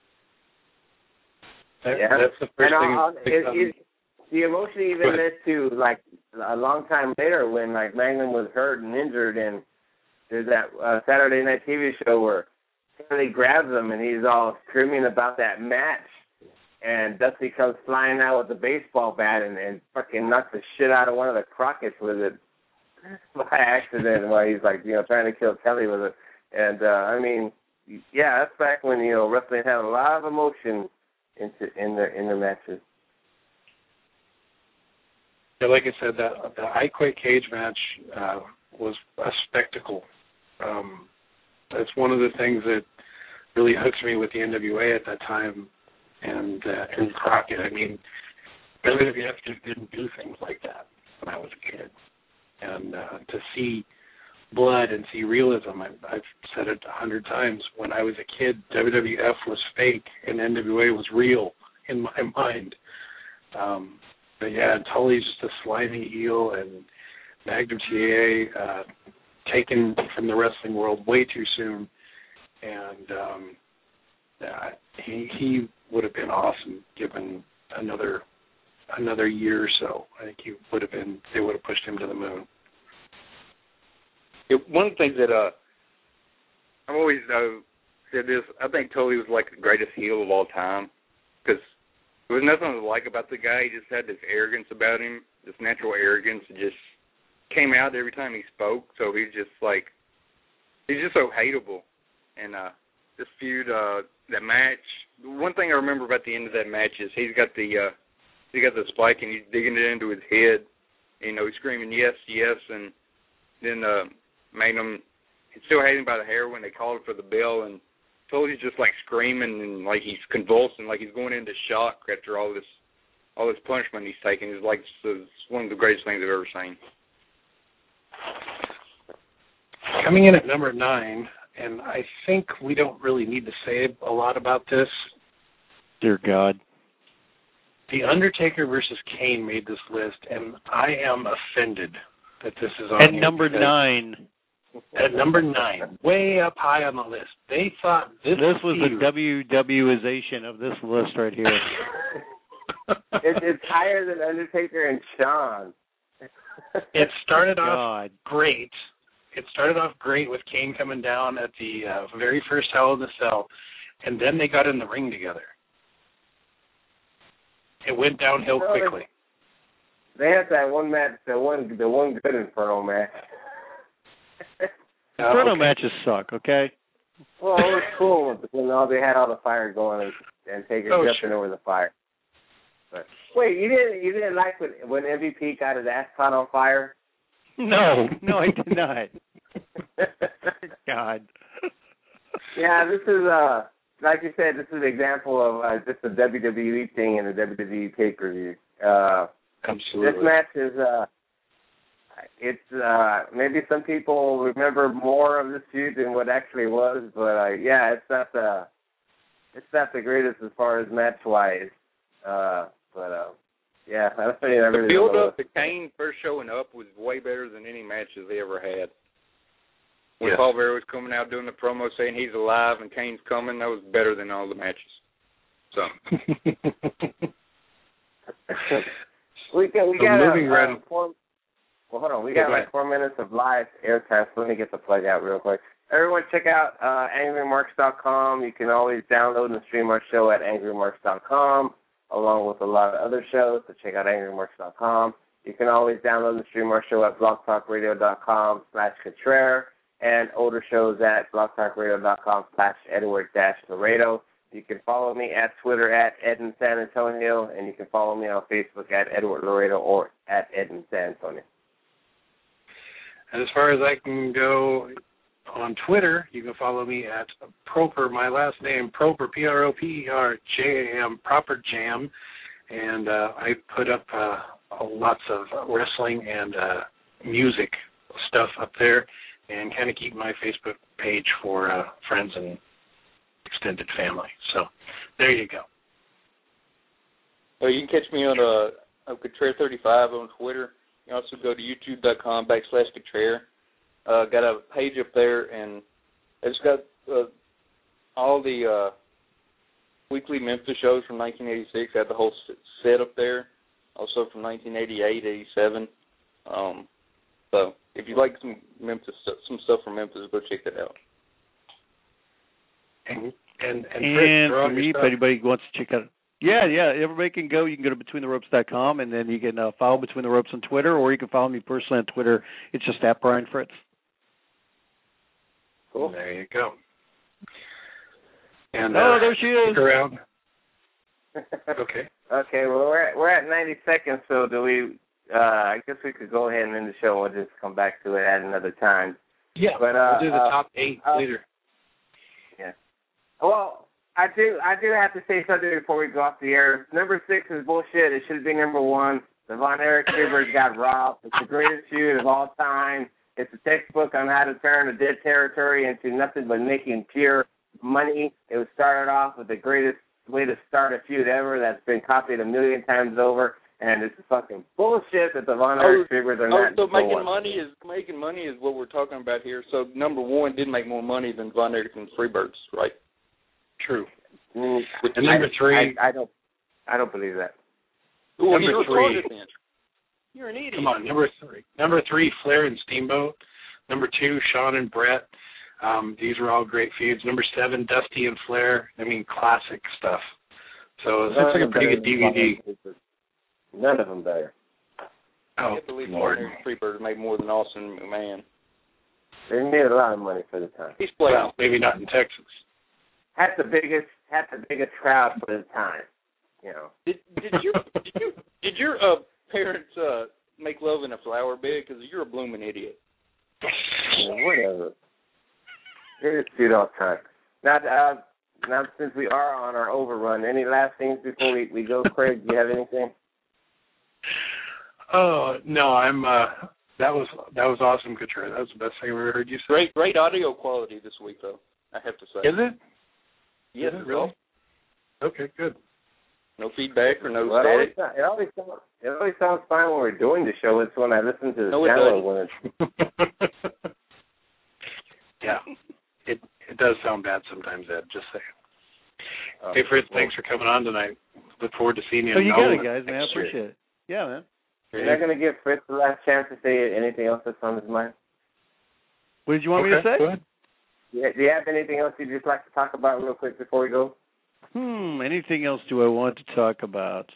That's the first thing. The emotion even led to, like, a long time later when, like, Magnum was hurt and injured, and there's that Saturday Night TV show where somebody grabs him and he's all screaming about that match, and Dusty comes flying out with a baseball bat and fucking knocks the shit out of one of the Crockett's with it by accident while he's, like, trying to kill Kelly with it. And, I mean, yeah, that's back when, wrestling had a lot of emotion in the matches. Yeah, like I said, the I Quit cage match was a spectacle. That's one of the things that really hooks me with the NWA at that time and Crockett. I mean, WWF just didn't do things like that when I was a kid. And to see blood and see realism, I've said it 100 times, when I was a kid, WWF was fake and NWA was real in my mind. But yeah, Tully's just a slimy heel, and Magnum TA taken from the wrestling world way too soon, and he would have been awesome given another year or so. I think they would have pushed him to the moon. One of the things that I've always said this. I think Tully was like the greatest heel of all time because there was nothing to like about the guy. He just had this arrogance about him, this natural arrogance. It just came out every time he spoke. So he's just so hateable. And this feud, that match. One thing I remember about the end of that match is he's got the spike and he's digging it into his head. He's screaming yes, yes, and then Magnum still had him by the hair when they called for the bell, and Tully's just like screaming and like he's convulsing, like he's going into shock after all this punishment he's taking. It's like it's one of the greatest things I've ever seen. Coming in at number 9, and I think we don't really need to say a lot about this. Dear God. The Undertaker versus Kane made this list, and I am offended that this is on at here. Number 9. At number 9, way up high on the list. They thought this was a WWization of this list right here. It's higher than Undertaker and Shawn. It started off great. It started off great with Kane coming down at the very first Hell in the Cell, and then they got in the ring together. It went downhill quickly. They had that one match, the one good Inferno match. Inferno matches suck, okay? Well, it was cool when they had all the fire going and Taker jumping over the fire. But wait, you didn't like when MVP got his ass caught on fire? No, I did not. God. Yeah, this is like you said, this is an example of just a WWE thing in a WWE pay-per-view. Absolutely. This match is it's maybe some people remember more of this feud than what actually was, but yeah, it's not the greatest as far as match wise. Yeah, that's pretty. The build up to Kane first showing up was way better than any matches they ever had. When Paul Bearer was coming out doing the promo saying he's alive and Kane's coming, that was better than all the matches. So we got moving right. Hold on. We got like 4 minutes of live airtime, so let me get the plug out real quick. Everyone check out angrymarks.com. You can always download and stream our show at angrymarks.com, along with a lot of other shows, so check out angrymarks.com. You can always download and stream our show at blogtalkradio.com/Cotrere and older shows at blogtalkradio.com/Edward-Laredo. You can follow me at Twitter at EdinSanAntonio, and you can follow me on Facebook at Edward Laredo or at EdinSanAntonio. And as far as I can go on Twitter, you can follow me at Proper, my last name, Proper, PROPERJAM, Proper Jam. And I put up lots of wrestling and music stuff up there and kind of keep my Facebook page for friends and extended family. So there you go. Well, you can catch me on Cotrere35 on Twitter. You can also go to youtube.com/Cotrere. Got a page up there, and it's got all the weekly Memphis shows from 1986. I had the whole set up there, also from 1988, 87. So if you like some stuff from Memphis, go check that out. And if anybody wants to check out, everybody can go. You can go to BetweenTheRopes.com, and then you can follow Between the Ropes on Twitter, or you can follow me personally on Twitter. It's just at Brian Fritz. Cool. There you go. And there she is. Stick around. Okay. Okay. Well, we're at 90 seconds, so do we? I guess we could go ahead and end the show. We'll just come back to it at another time. Yeah. But we'll do the top 8 later. Yeah. Well, I do have to say something before we go off the air. Number 6 is bullshit. It should be number 1. The Von Erich Freebirds got robbed. It's the greatest feud of all time. It's a textbook on how to turn a dead territory into nothing but making pure money. It was started off with the greatest way to start a feud ever that's been copied a million times over, and it's fucking bullshit that the Von Erich Freebirds are not. So making money is what we're talking about here. So number 1 did make more money than Von Erich and Freebirds, right? True. And number 3, I don't believe that. Well, number 3. You're an idiot. Come on, number 3. Number 3, Flair and Steamboat. Number 2, Shawn and Brett. These were all great feuds. Number 7, Dusty and Flair. I mean, classic stuff. So it's like a pretty good DVD. None of them better. Oh, I believe Lord. Freebird made more than Austin McMahon. They made a lot of money for the time. He's played. Well, maybe not in Texas. Had the biggest crowd for the time. You know. Did your parents make love in a flower bed? Because you're a blooming idiot. Whatever. Greatest feud all time. Now, since we are on our overrun, any last things before we go, Craig? Do you have anything? Oh no, I'm. That was awesome, Couture. That was the best thing I've ever heard you say. Great audio quality this week, though. I have to say. Is it? Yes, Is it really? Well. Okay, good. No feedback or no Well, static. it always sounds fine when we're doing the show. It's when I listen to the channel when it's. Yeah, it does sound bad sometimes, Ed. Just saying. Hey, Fritz, thanks for coming on tonight. Look forward to seeing you. Oh, you got it, guys, man. I appreciate it. Yeah, man. You're not going to give Fritz the last chance to say anything else that's on his mind? What did you want me to say? Go ahead. Yeah, do you have anything else you'd just like to talk about real quick before we go? Anything else do I want to talk about?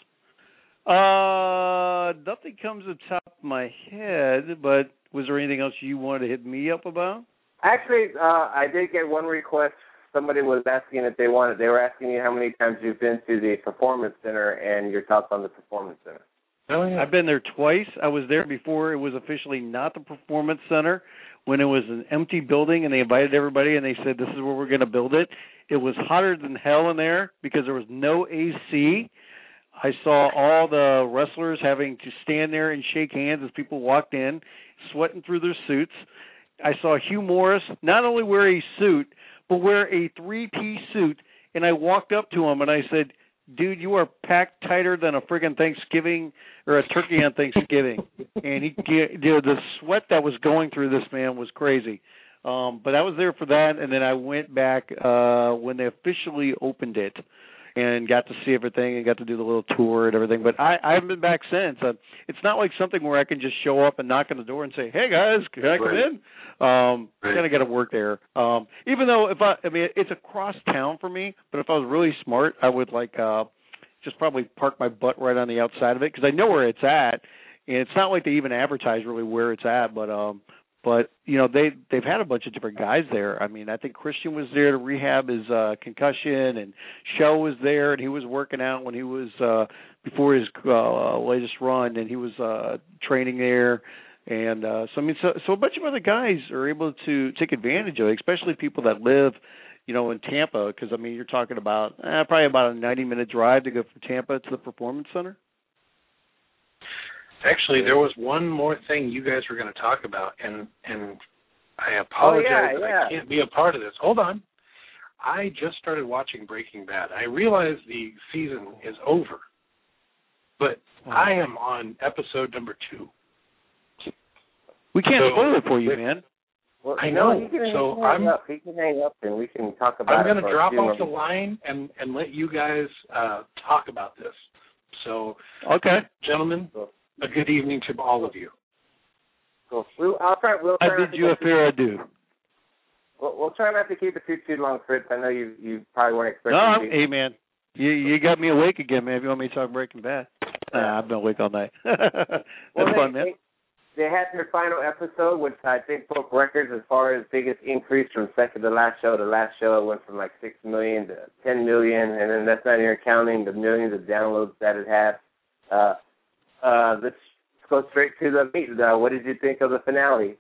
Nothing comes to the top of my head, but was there anything else you wanted to hit me up about? Actually, I did get one request. Somebody was asking if they were asking you how many times you've been to the Performance Center and your thoughts on the Performance Center. Oh, yeah. I've been there twice. I was there before it was officially not the Performance Center, when it was an empty building, and they invited everybody, and they said, this is where we're going to build it. It was hotter than hell in there because there was no AC. I saw all the wrestlers having to stand there and shake hands as people walked in, sweating through their suits. I saw Hugh Morris not only wear a suit, but wear a 3-piece suit, and I walked up to him and I said, dude, you are packed tighter than a friggin' Thanksgiving or a turkey on Thanksgiving. And the sweat that was going through this man was crazy. But I was there for that, and then I went back when they officially opened it and got to see everything and got to do the little tour and everything. But I haven't been back since. It's not like something where I can just show up and knock on the door and say, hey, guys, can I come in? Kind of got to work there. Even though it's across town for me, but if I was really smart, I would just probably park my butt right on the outside of it because I know where it's at. And it's not like they even advertise really where it's at, but you know, they've had a bunch of different guys there. I mean, I think Christian was there to rehab his concussion, and Show was there, and he was working out when he was before his latest run, and he was training there. And so a bunch of other guys are able to take advantage of it, especially people that live, you know, in Tampa, because I mean, you're talking about probably about a 90-minute drive to go from Tampa to the Performance Center. Actually, there was one more thing you guys were going to talk about, and I apologize that I can't be a part of this. Hold on. I just started watching Breaking Bad. I realize the season is over, but I am on episode number 2. We can't spoil it for you, man. Well, I know. He can hang up, and we can talk about it. I'm going to drop off the line and let you guys talk about this. So, okay, gentlemen, a good evening to all of you. Cool. We'll try I bid you a fair adieu. We'll try not to keep it too long, Fritz. I know you probably weren't expecting. No, hey man, you got me awake again, man. If you want me to talk Breaking Bad, I've been awake all night. That's fun, man. They had their final episode, which I think broke records as far as biggest increase from second to last show. The last show went from like 6 million to 10 million, and then that's not even counting the millions of downloads that it had. Let's go straight to the meat. What did you think of the finale?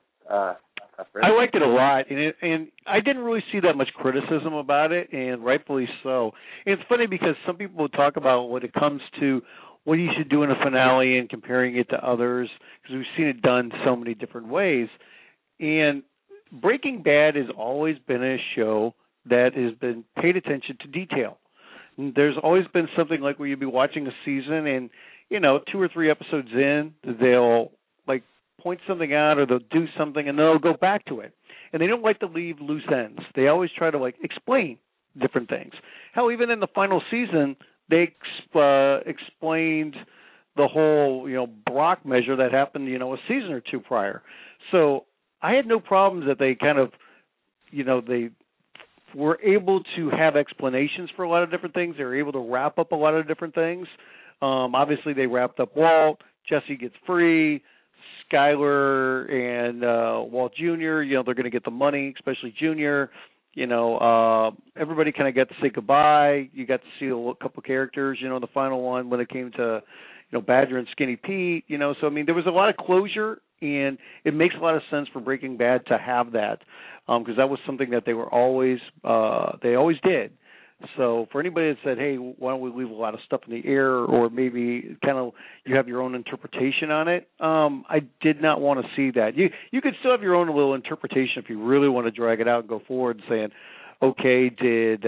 I liked it a lot, and I didn't really see that much criticism about it, and rightfully so. And it's funny because some people talk about when it comes to what you should do in a finale and comparing it to others, because we've seen it done so many different ways. And Breaking Bad has always been a show that has been paid attention to detail. And there's always been something like where you'll be watching a season and, you know, 2 or 3 episodes in, they'll like point something out or they'll do something and they'll go back to it. And they don't like to leave loose ends. They always try to like explain different things. Hell, even in the final season, they explained the whole, you know, Brock measure that happened, you know, a season or 2 prior. So I had no problems that they kind of they were able to have explanations for a lot of different things. They were able to wrap up a lot of different things. Obviously, they wrapped up Walt. Jesse gets free. Skyler and Walt Jr., they're going to get the money, especially Jr. Everybody kind of got to say goodbye. You got to see a couple characters, in the final one when it came to, Badger and Skinny Pete, So, I mean, there was a lot of closure, and it makes a lot of sense for Breaking Bad to have that because that was something that they always did. So for anybody that said, hey, why don't we leave a lot of stuff in the air or maybe kind of you have your own interpretation on it, I did not want to see that. You could still have your own little interpretation if you really want to drag it out and go forward saying, okay, did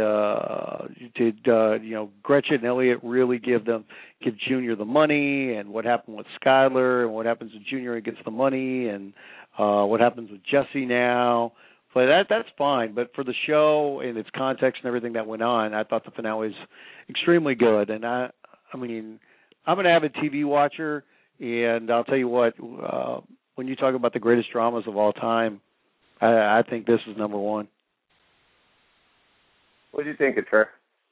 Gretchen and Elliot really give Junior the money, and what happened with Skyler, and what happens when Junior gets the money, and what happens with Jesse now. But that's fine. But for the show and its context and everything that went on, I thought the finale was extremely good. And I mean, I'm an avid TV watcher, and I'll tell you what, when you talk about the greatest dramas of all time, I think this is number one. What do you think, Trey?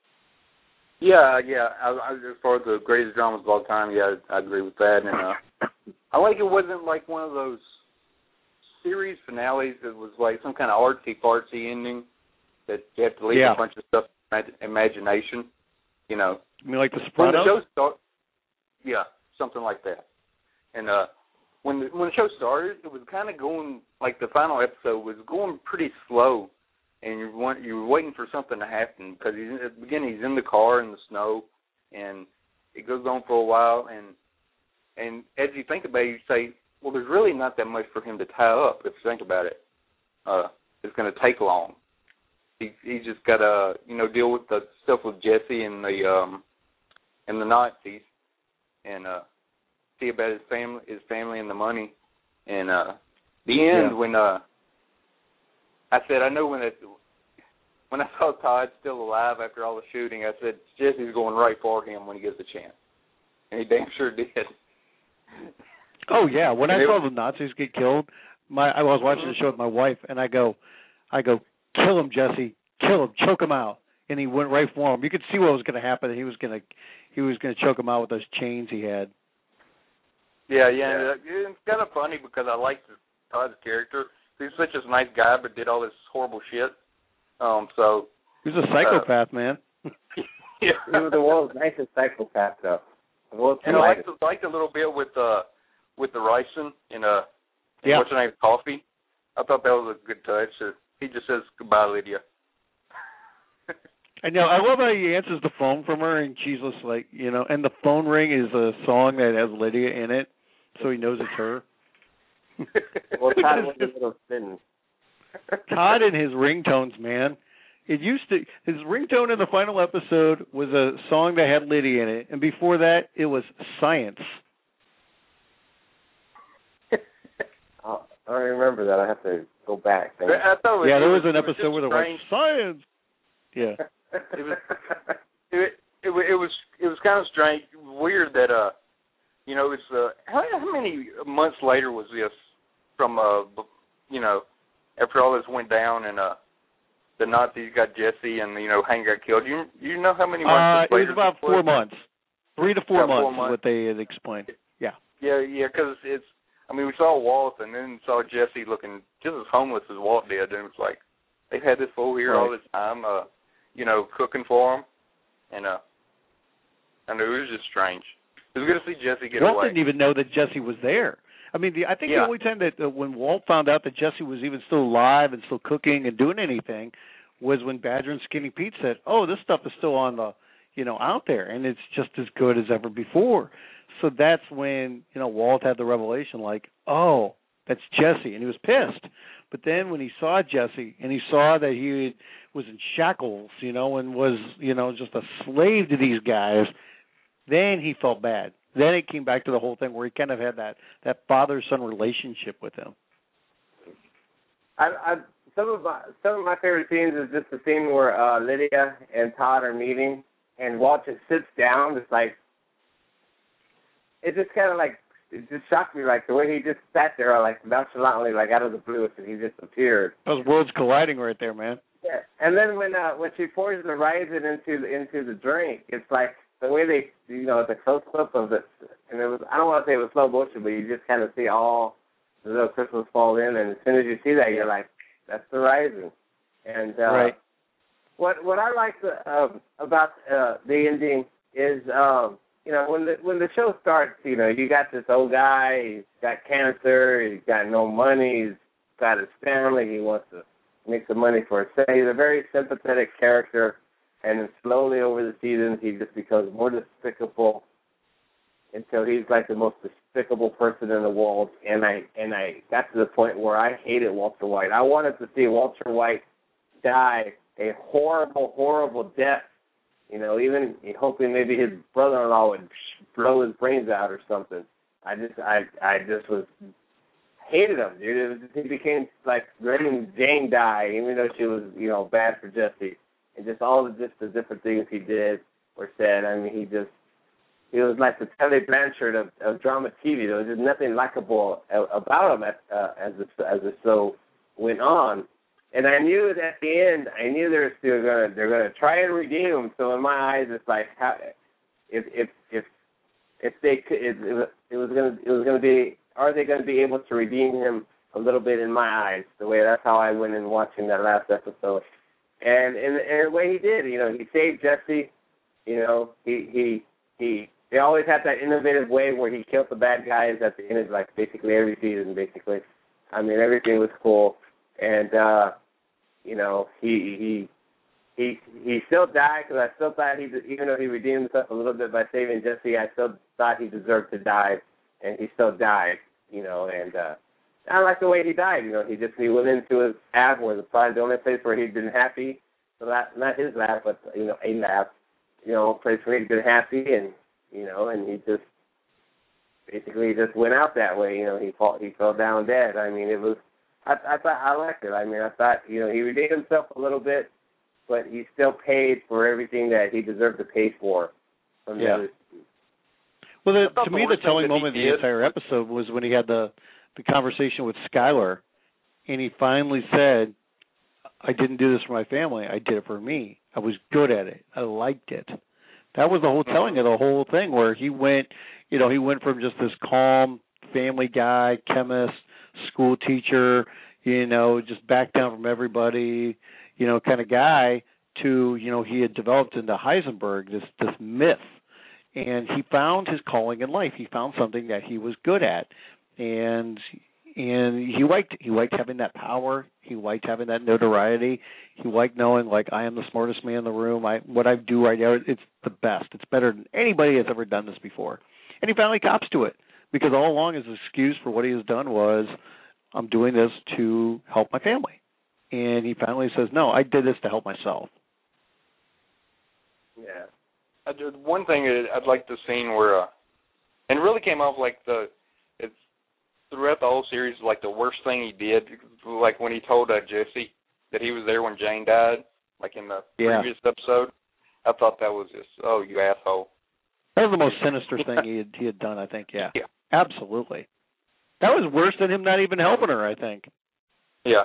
Yeah. As far as the greatest dramas of all time, yeah, I agree with that. And I like it wasn't like one of those series finales that was like some kind of artsy-fartsy ending that you have to leave a bunch of stuff to imagination, You mean like The Sopranos? When the show started, yeah, something like that. And when the show started, it was kind of going, like the final episode was going pretty slow, and you were waiting for something to happen because at the beginning he's in the car in the snow, and it goes on for a while, and as you think about it, you say, well, there's really not that much for him to tie up if you think about it. It's going to take long. He's just got to, deal with the stuff with Jesse and the Nazis, and see about his family and the money. And the end when I said, I know when I saw Todd still alive after all the shooting, I said Jesse's going right for him when he gets a chance, and he damn sure did. Oh yeah, when I saw the Nazis get killed, I was watching the show with my wife, and I go, kill him, Jesse, kill him, choke him out, and he went right for him. You could see what was going to happen. He was going to choke him out with those chains he had. Yeah. It's kind of funny because I liked Todd's character. He's such a nice guy, but did all this horrible shit. So he's a psychopath, man. Yeah, he was the world's nicest psychopath, though. And I liked a little bit with the ricin and what's her name, coffee. I thought that was a good touch. He just says goodbye, Lydia. I know. I love how he answers the phone from her, and she's just like, and the phone ring is a song that has Lydia in it, so he knows it's her. Well, Todd was a little thin. Todd and his ringtones, man. His ringtone in the final episode was a song that had Lydia in it, and before that, it was Science. I don't remember that. I have to go back. There was an episode where they were like, Science. Yeah. It was kind of strange, weird that it's how many months later was this from after all this went down and the Nazis got Jesse and Hank got killed. You know how many months later? It was about 4 months. 3 to 4 months is what they had explained. Yeah. Yeah, because we saw Walt and then saw Jesse looking just as homeless as Walt did, and it's like they've had this fool here all this time, cooking for him, and it was just strange. It was good to see Jesse get away. Walt didn't even know that Jesse was there. I think the only time that when Walt found out that Jesse was even still alive and still cooking and doing anything was when Badger and Skinny Pete said, "Oh, this stuff is still on the, out there, and it's just as good as ever before." So that's when Walt had the revelation, like, "Oh, that's Jesse," and he was pissed. But then when he saw Jesse and he saw that he was in shackles, and was just a slave to these guys, then he felt bad. Then it came back to the whole thing where he kind of had that father-son relationship with him. Some of my favorite scenes is just the scene where Lydia and Todd are meeting, and Walt just sits down. It's like it just kind of like it just shocked me, like the way he just sat there, like nonchalantly, like out of the blue, and he just appeared. Those worlds colliding right there, man. Yeah, and then when she pours the raisin into the drink, it's like the way they, it's a close up of it, and it was, I don't want to say it was slow motion, but you just kind of see all the little crystals fall in, and as soon as you see that, you're like, that's the raisin. And right. What I like about the ending is, when the show starts, you got this old guy, he's got cancer, he's got no money, he's got his family, he wants to make some money for himself. He's a very sympathetic character, and then slowly over the seasons, he just becomes more despicable until he's like the most despicable person in the world. And I got to the point where I hated Walter White. I wanted to see Walter White die a horrible, horrible death. Even hoping maybe his brother-in-law would blow his brains out or something. I just was hated him, dude. He became like letting Jane die, even though she was, bad for Jesse, and just all the different things he did or said. I mean, he was like the Telly Blanchard of drama TV. There was just nothing likable about him as the show went on. And I knew that at the end, they're gonna try and redeem him. So in my eyes, it's like, how, if they could, it was gonna be, are they going to be able to redeem him a little bit in my eyes? That's how I went in watching that last episode. And the way he did, he saved Jesse. They always had that innovative way where he killed the bad guys at the end of like basically every season. Basically, I mean everything was cool. And he still died, because I still thought even though he redeemed himself a little bit by saving Jesse, I still thought he deserved to die, and he still died. And I like the way he died. He went into his lab, where probably the only place where he'd been happy. So not his lab, but a lab. A place where he'd been happy, and and he just basically just went out that way. He fell down dead. I mean, it was. I thought I liked it. I mean, I thought he redeemed himself a little bit, but he still paid for everything that he deserved to pay for. Yeah. Well, to me, the telling moment of the entire episode was when he had the conversation with Skylar, and he finally said, "I didn't do this for my family. I did it for me. I was good at it. I liked it." That was the whole telling of the whole thing, where he went from just this calm family guy, chemist, school teacher, just back down from everybody, kind of guy, to, he had developed into Heisenberg, this myth. And he found his calling in life. He found something that he was good at. And he liked having that power. He liked having that notoriety. He liked knowing, like, I am the smartest man in the room. What I do right now, it's the best. It's better than anybody has ever done this before. And he finally cops to it, because all along his excuse for what he has done was, I'm doing this to help my family. And he finally says, no, I did this to help myself. Yeah. One thing I'd like the scene where, and it really came off like it's throughout the whole series, like the worst thing he did, like when he told Jesse that he was there when Jane died, like in the previous episode. I thought that was just, oh, you asshole. That was the most sinister thing he had done, I think. Yeah, absolutely. That was worse than him not even helping her, I think. Yeah.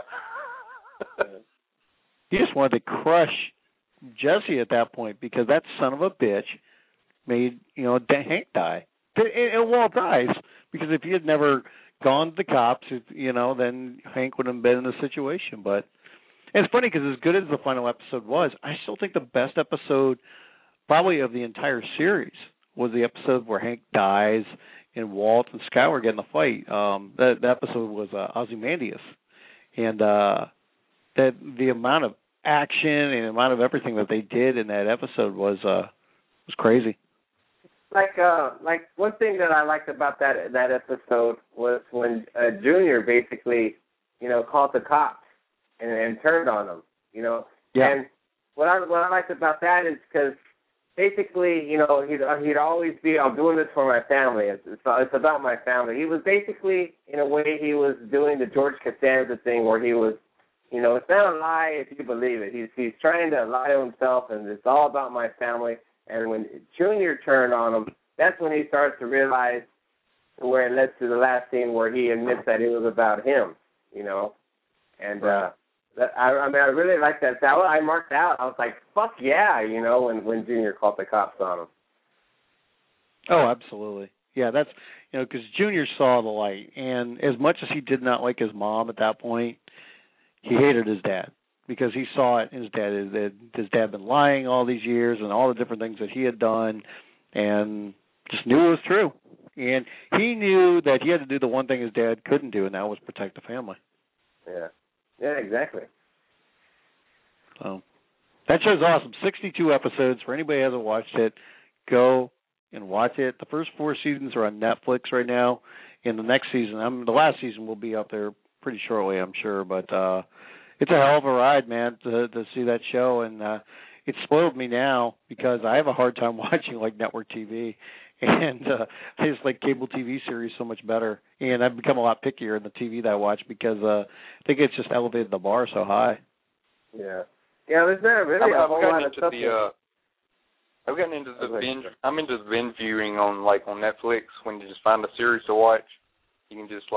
He just wanted to crush Jesse at that point, because that son of a bitch made, Hank die. And Walt dies, because if he had never gone to the cops, then Hank would have been in the situation. But it's funny, because as good as the final episode was, I still think the best episode probably of the entire series was the episode where Hank dies and Walt and Skylar get in the fight. That episode was Ozymandias. And that the amount of action and the amount of everything that they did in that episode was crazy. Like one thing that I liked about that episode was when Junior basically, called the cops and turned on them, Yeah. And what I liked about that is because basically, he'd always be, I'm doing this for my family. It's about my family. He was basically, in a way, he was doing the George Costanza thing, where he was, it's not a lie if you believe it. He's trying to lie to himself, and it's all about my family. And when Junior turned on him, that's when he starts to realize where it led to the last scene where he admits that it was about him, you know. And I mean, I really like that. So I marked out. I was like, fuck yeah, you know, when Junior called the cops on him. Oh, absolutely. Yeah, that's, you know, because Junior saw the light, and as much as he did not like his mom at that point, he hated his dad because he saw it. His dad had been lying all these years and all the different things that he had done, and just knew it was true. And he knew that he had to do the one thing his dad couldn't do, and that was protect the family. Yeah, exactly. So that show's awesome. 62 episodes. For anybody who hasn't watched it, go and watch it. The first 4 seasons are on Netflix right now. And the next season, the last season will be up there pretty shortly, I'm sure. But it's a hell of a ride, man, to see that show. And it's spoiled me now because I have a hard time watching like network TV. And I just like cable TV series so much better. And I've become a lot pickier in the TV that I watch because I think it's just elevated the bar so high. Yeah. Yeah, there's not really a whole lot of stuff. I've gotten into the binge. I'm into the binge viewing on Netflix. When you just find a series to watch, you can just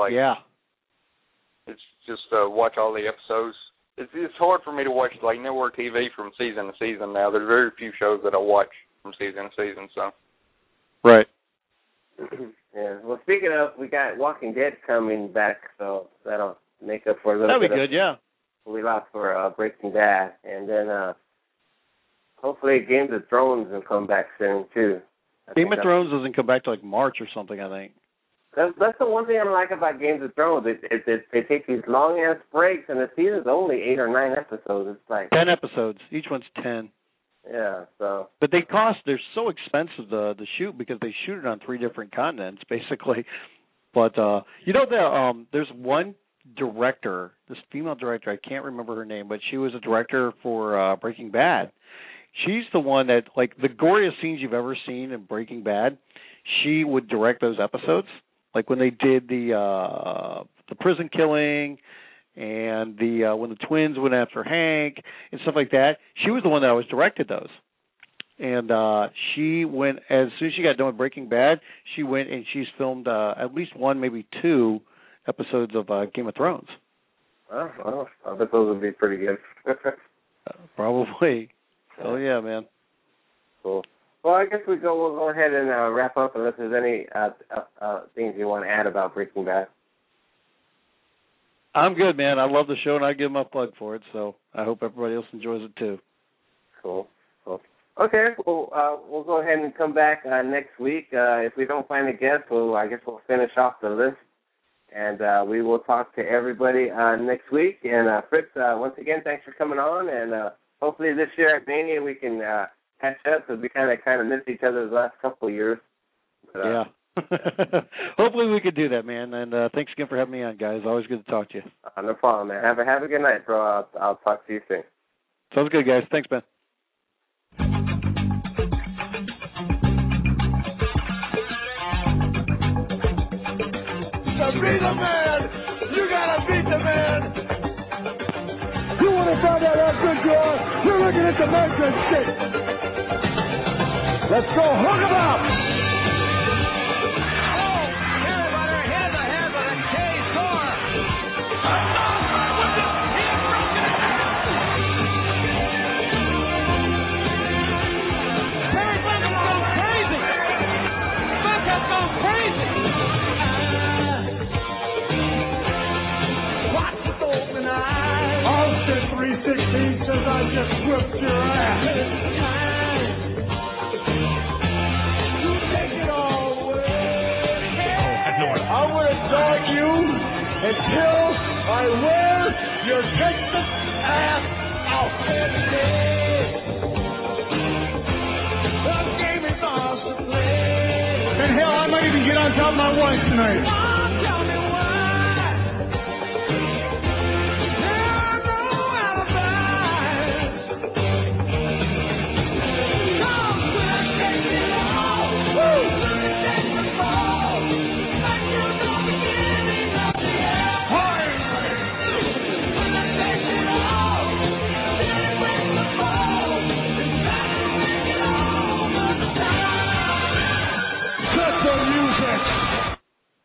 it's just watch all the episodes. It's hard for me to watch like network TV from season to season now. There's very few shows that I watch from season to season. So. Right. Yeah. Well, speaking of, we got Walking Dead coming back, so that'll make up for a little bit. That'll be good, yeah. We lost for Breaking Bad, and then hopefully Game of Thrones will come back soon too. Game of Thrones doesn't come back to like March or something, I think. That's the one thing I like about Game of Thrones. They take these long ass breaks, and the season's only 8 or 9 episodes. It's like 10 episodes. Each one's 10. Yeah, so. But they're so expensive to shoot because they shoot it on 3 different continents, basically. But you know, there's one director, this female director, I can't remember her name, but she was a director for Breaking Bad. She's the one that, like, the goriest scenes you've ever seen in Breaking Bad, she would direct those episodes. Like when they did the prison killing and when the twins went after Hank and stuff like that, she was the one that always directed those. And she went, as soon as she got done with Breaking Bad, she went and she's filmed at least 1, maybe 2 episodes of Game of Thrones. Oh, I bet those would be pretty good. Probably. Oh, yeah, man. Cool. Well, I guess we'll go ahead and wrap up unless there's any things you want to add about Breaking Bad. I'm good, man. I love the show, and I give them a plug for it, so I hope everybody else enjoys it, too. Cool. Okay, well, we'll go ahead and come back next week. If we don't find a guest, I guess we'll finish off the list, and we will talk to everybody next week. And, Fritz, once again, thanks for coming on, and hopefully this year at Mania we can catch up because we kind of missed each other the last couple of years. But, yeah. Hopefully we could do that, man. And thanks again for having me on, guys. Always good to talk to you. No problem, man. Have a good night, bro. I'll talk to you soon. Sounds good, guys. Thanks, man. To be the man, you gotta beat the man. You want to find out how good you are? You're looking at the Matrix stick. Let's go, hook 'em up. Says I just whipped your ass. You take it all away. I'm going to dog you until I wear your Texas ass out. The game is ours to play. And hell, I might even get on top of my wife tonight.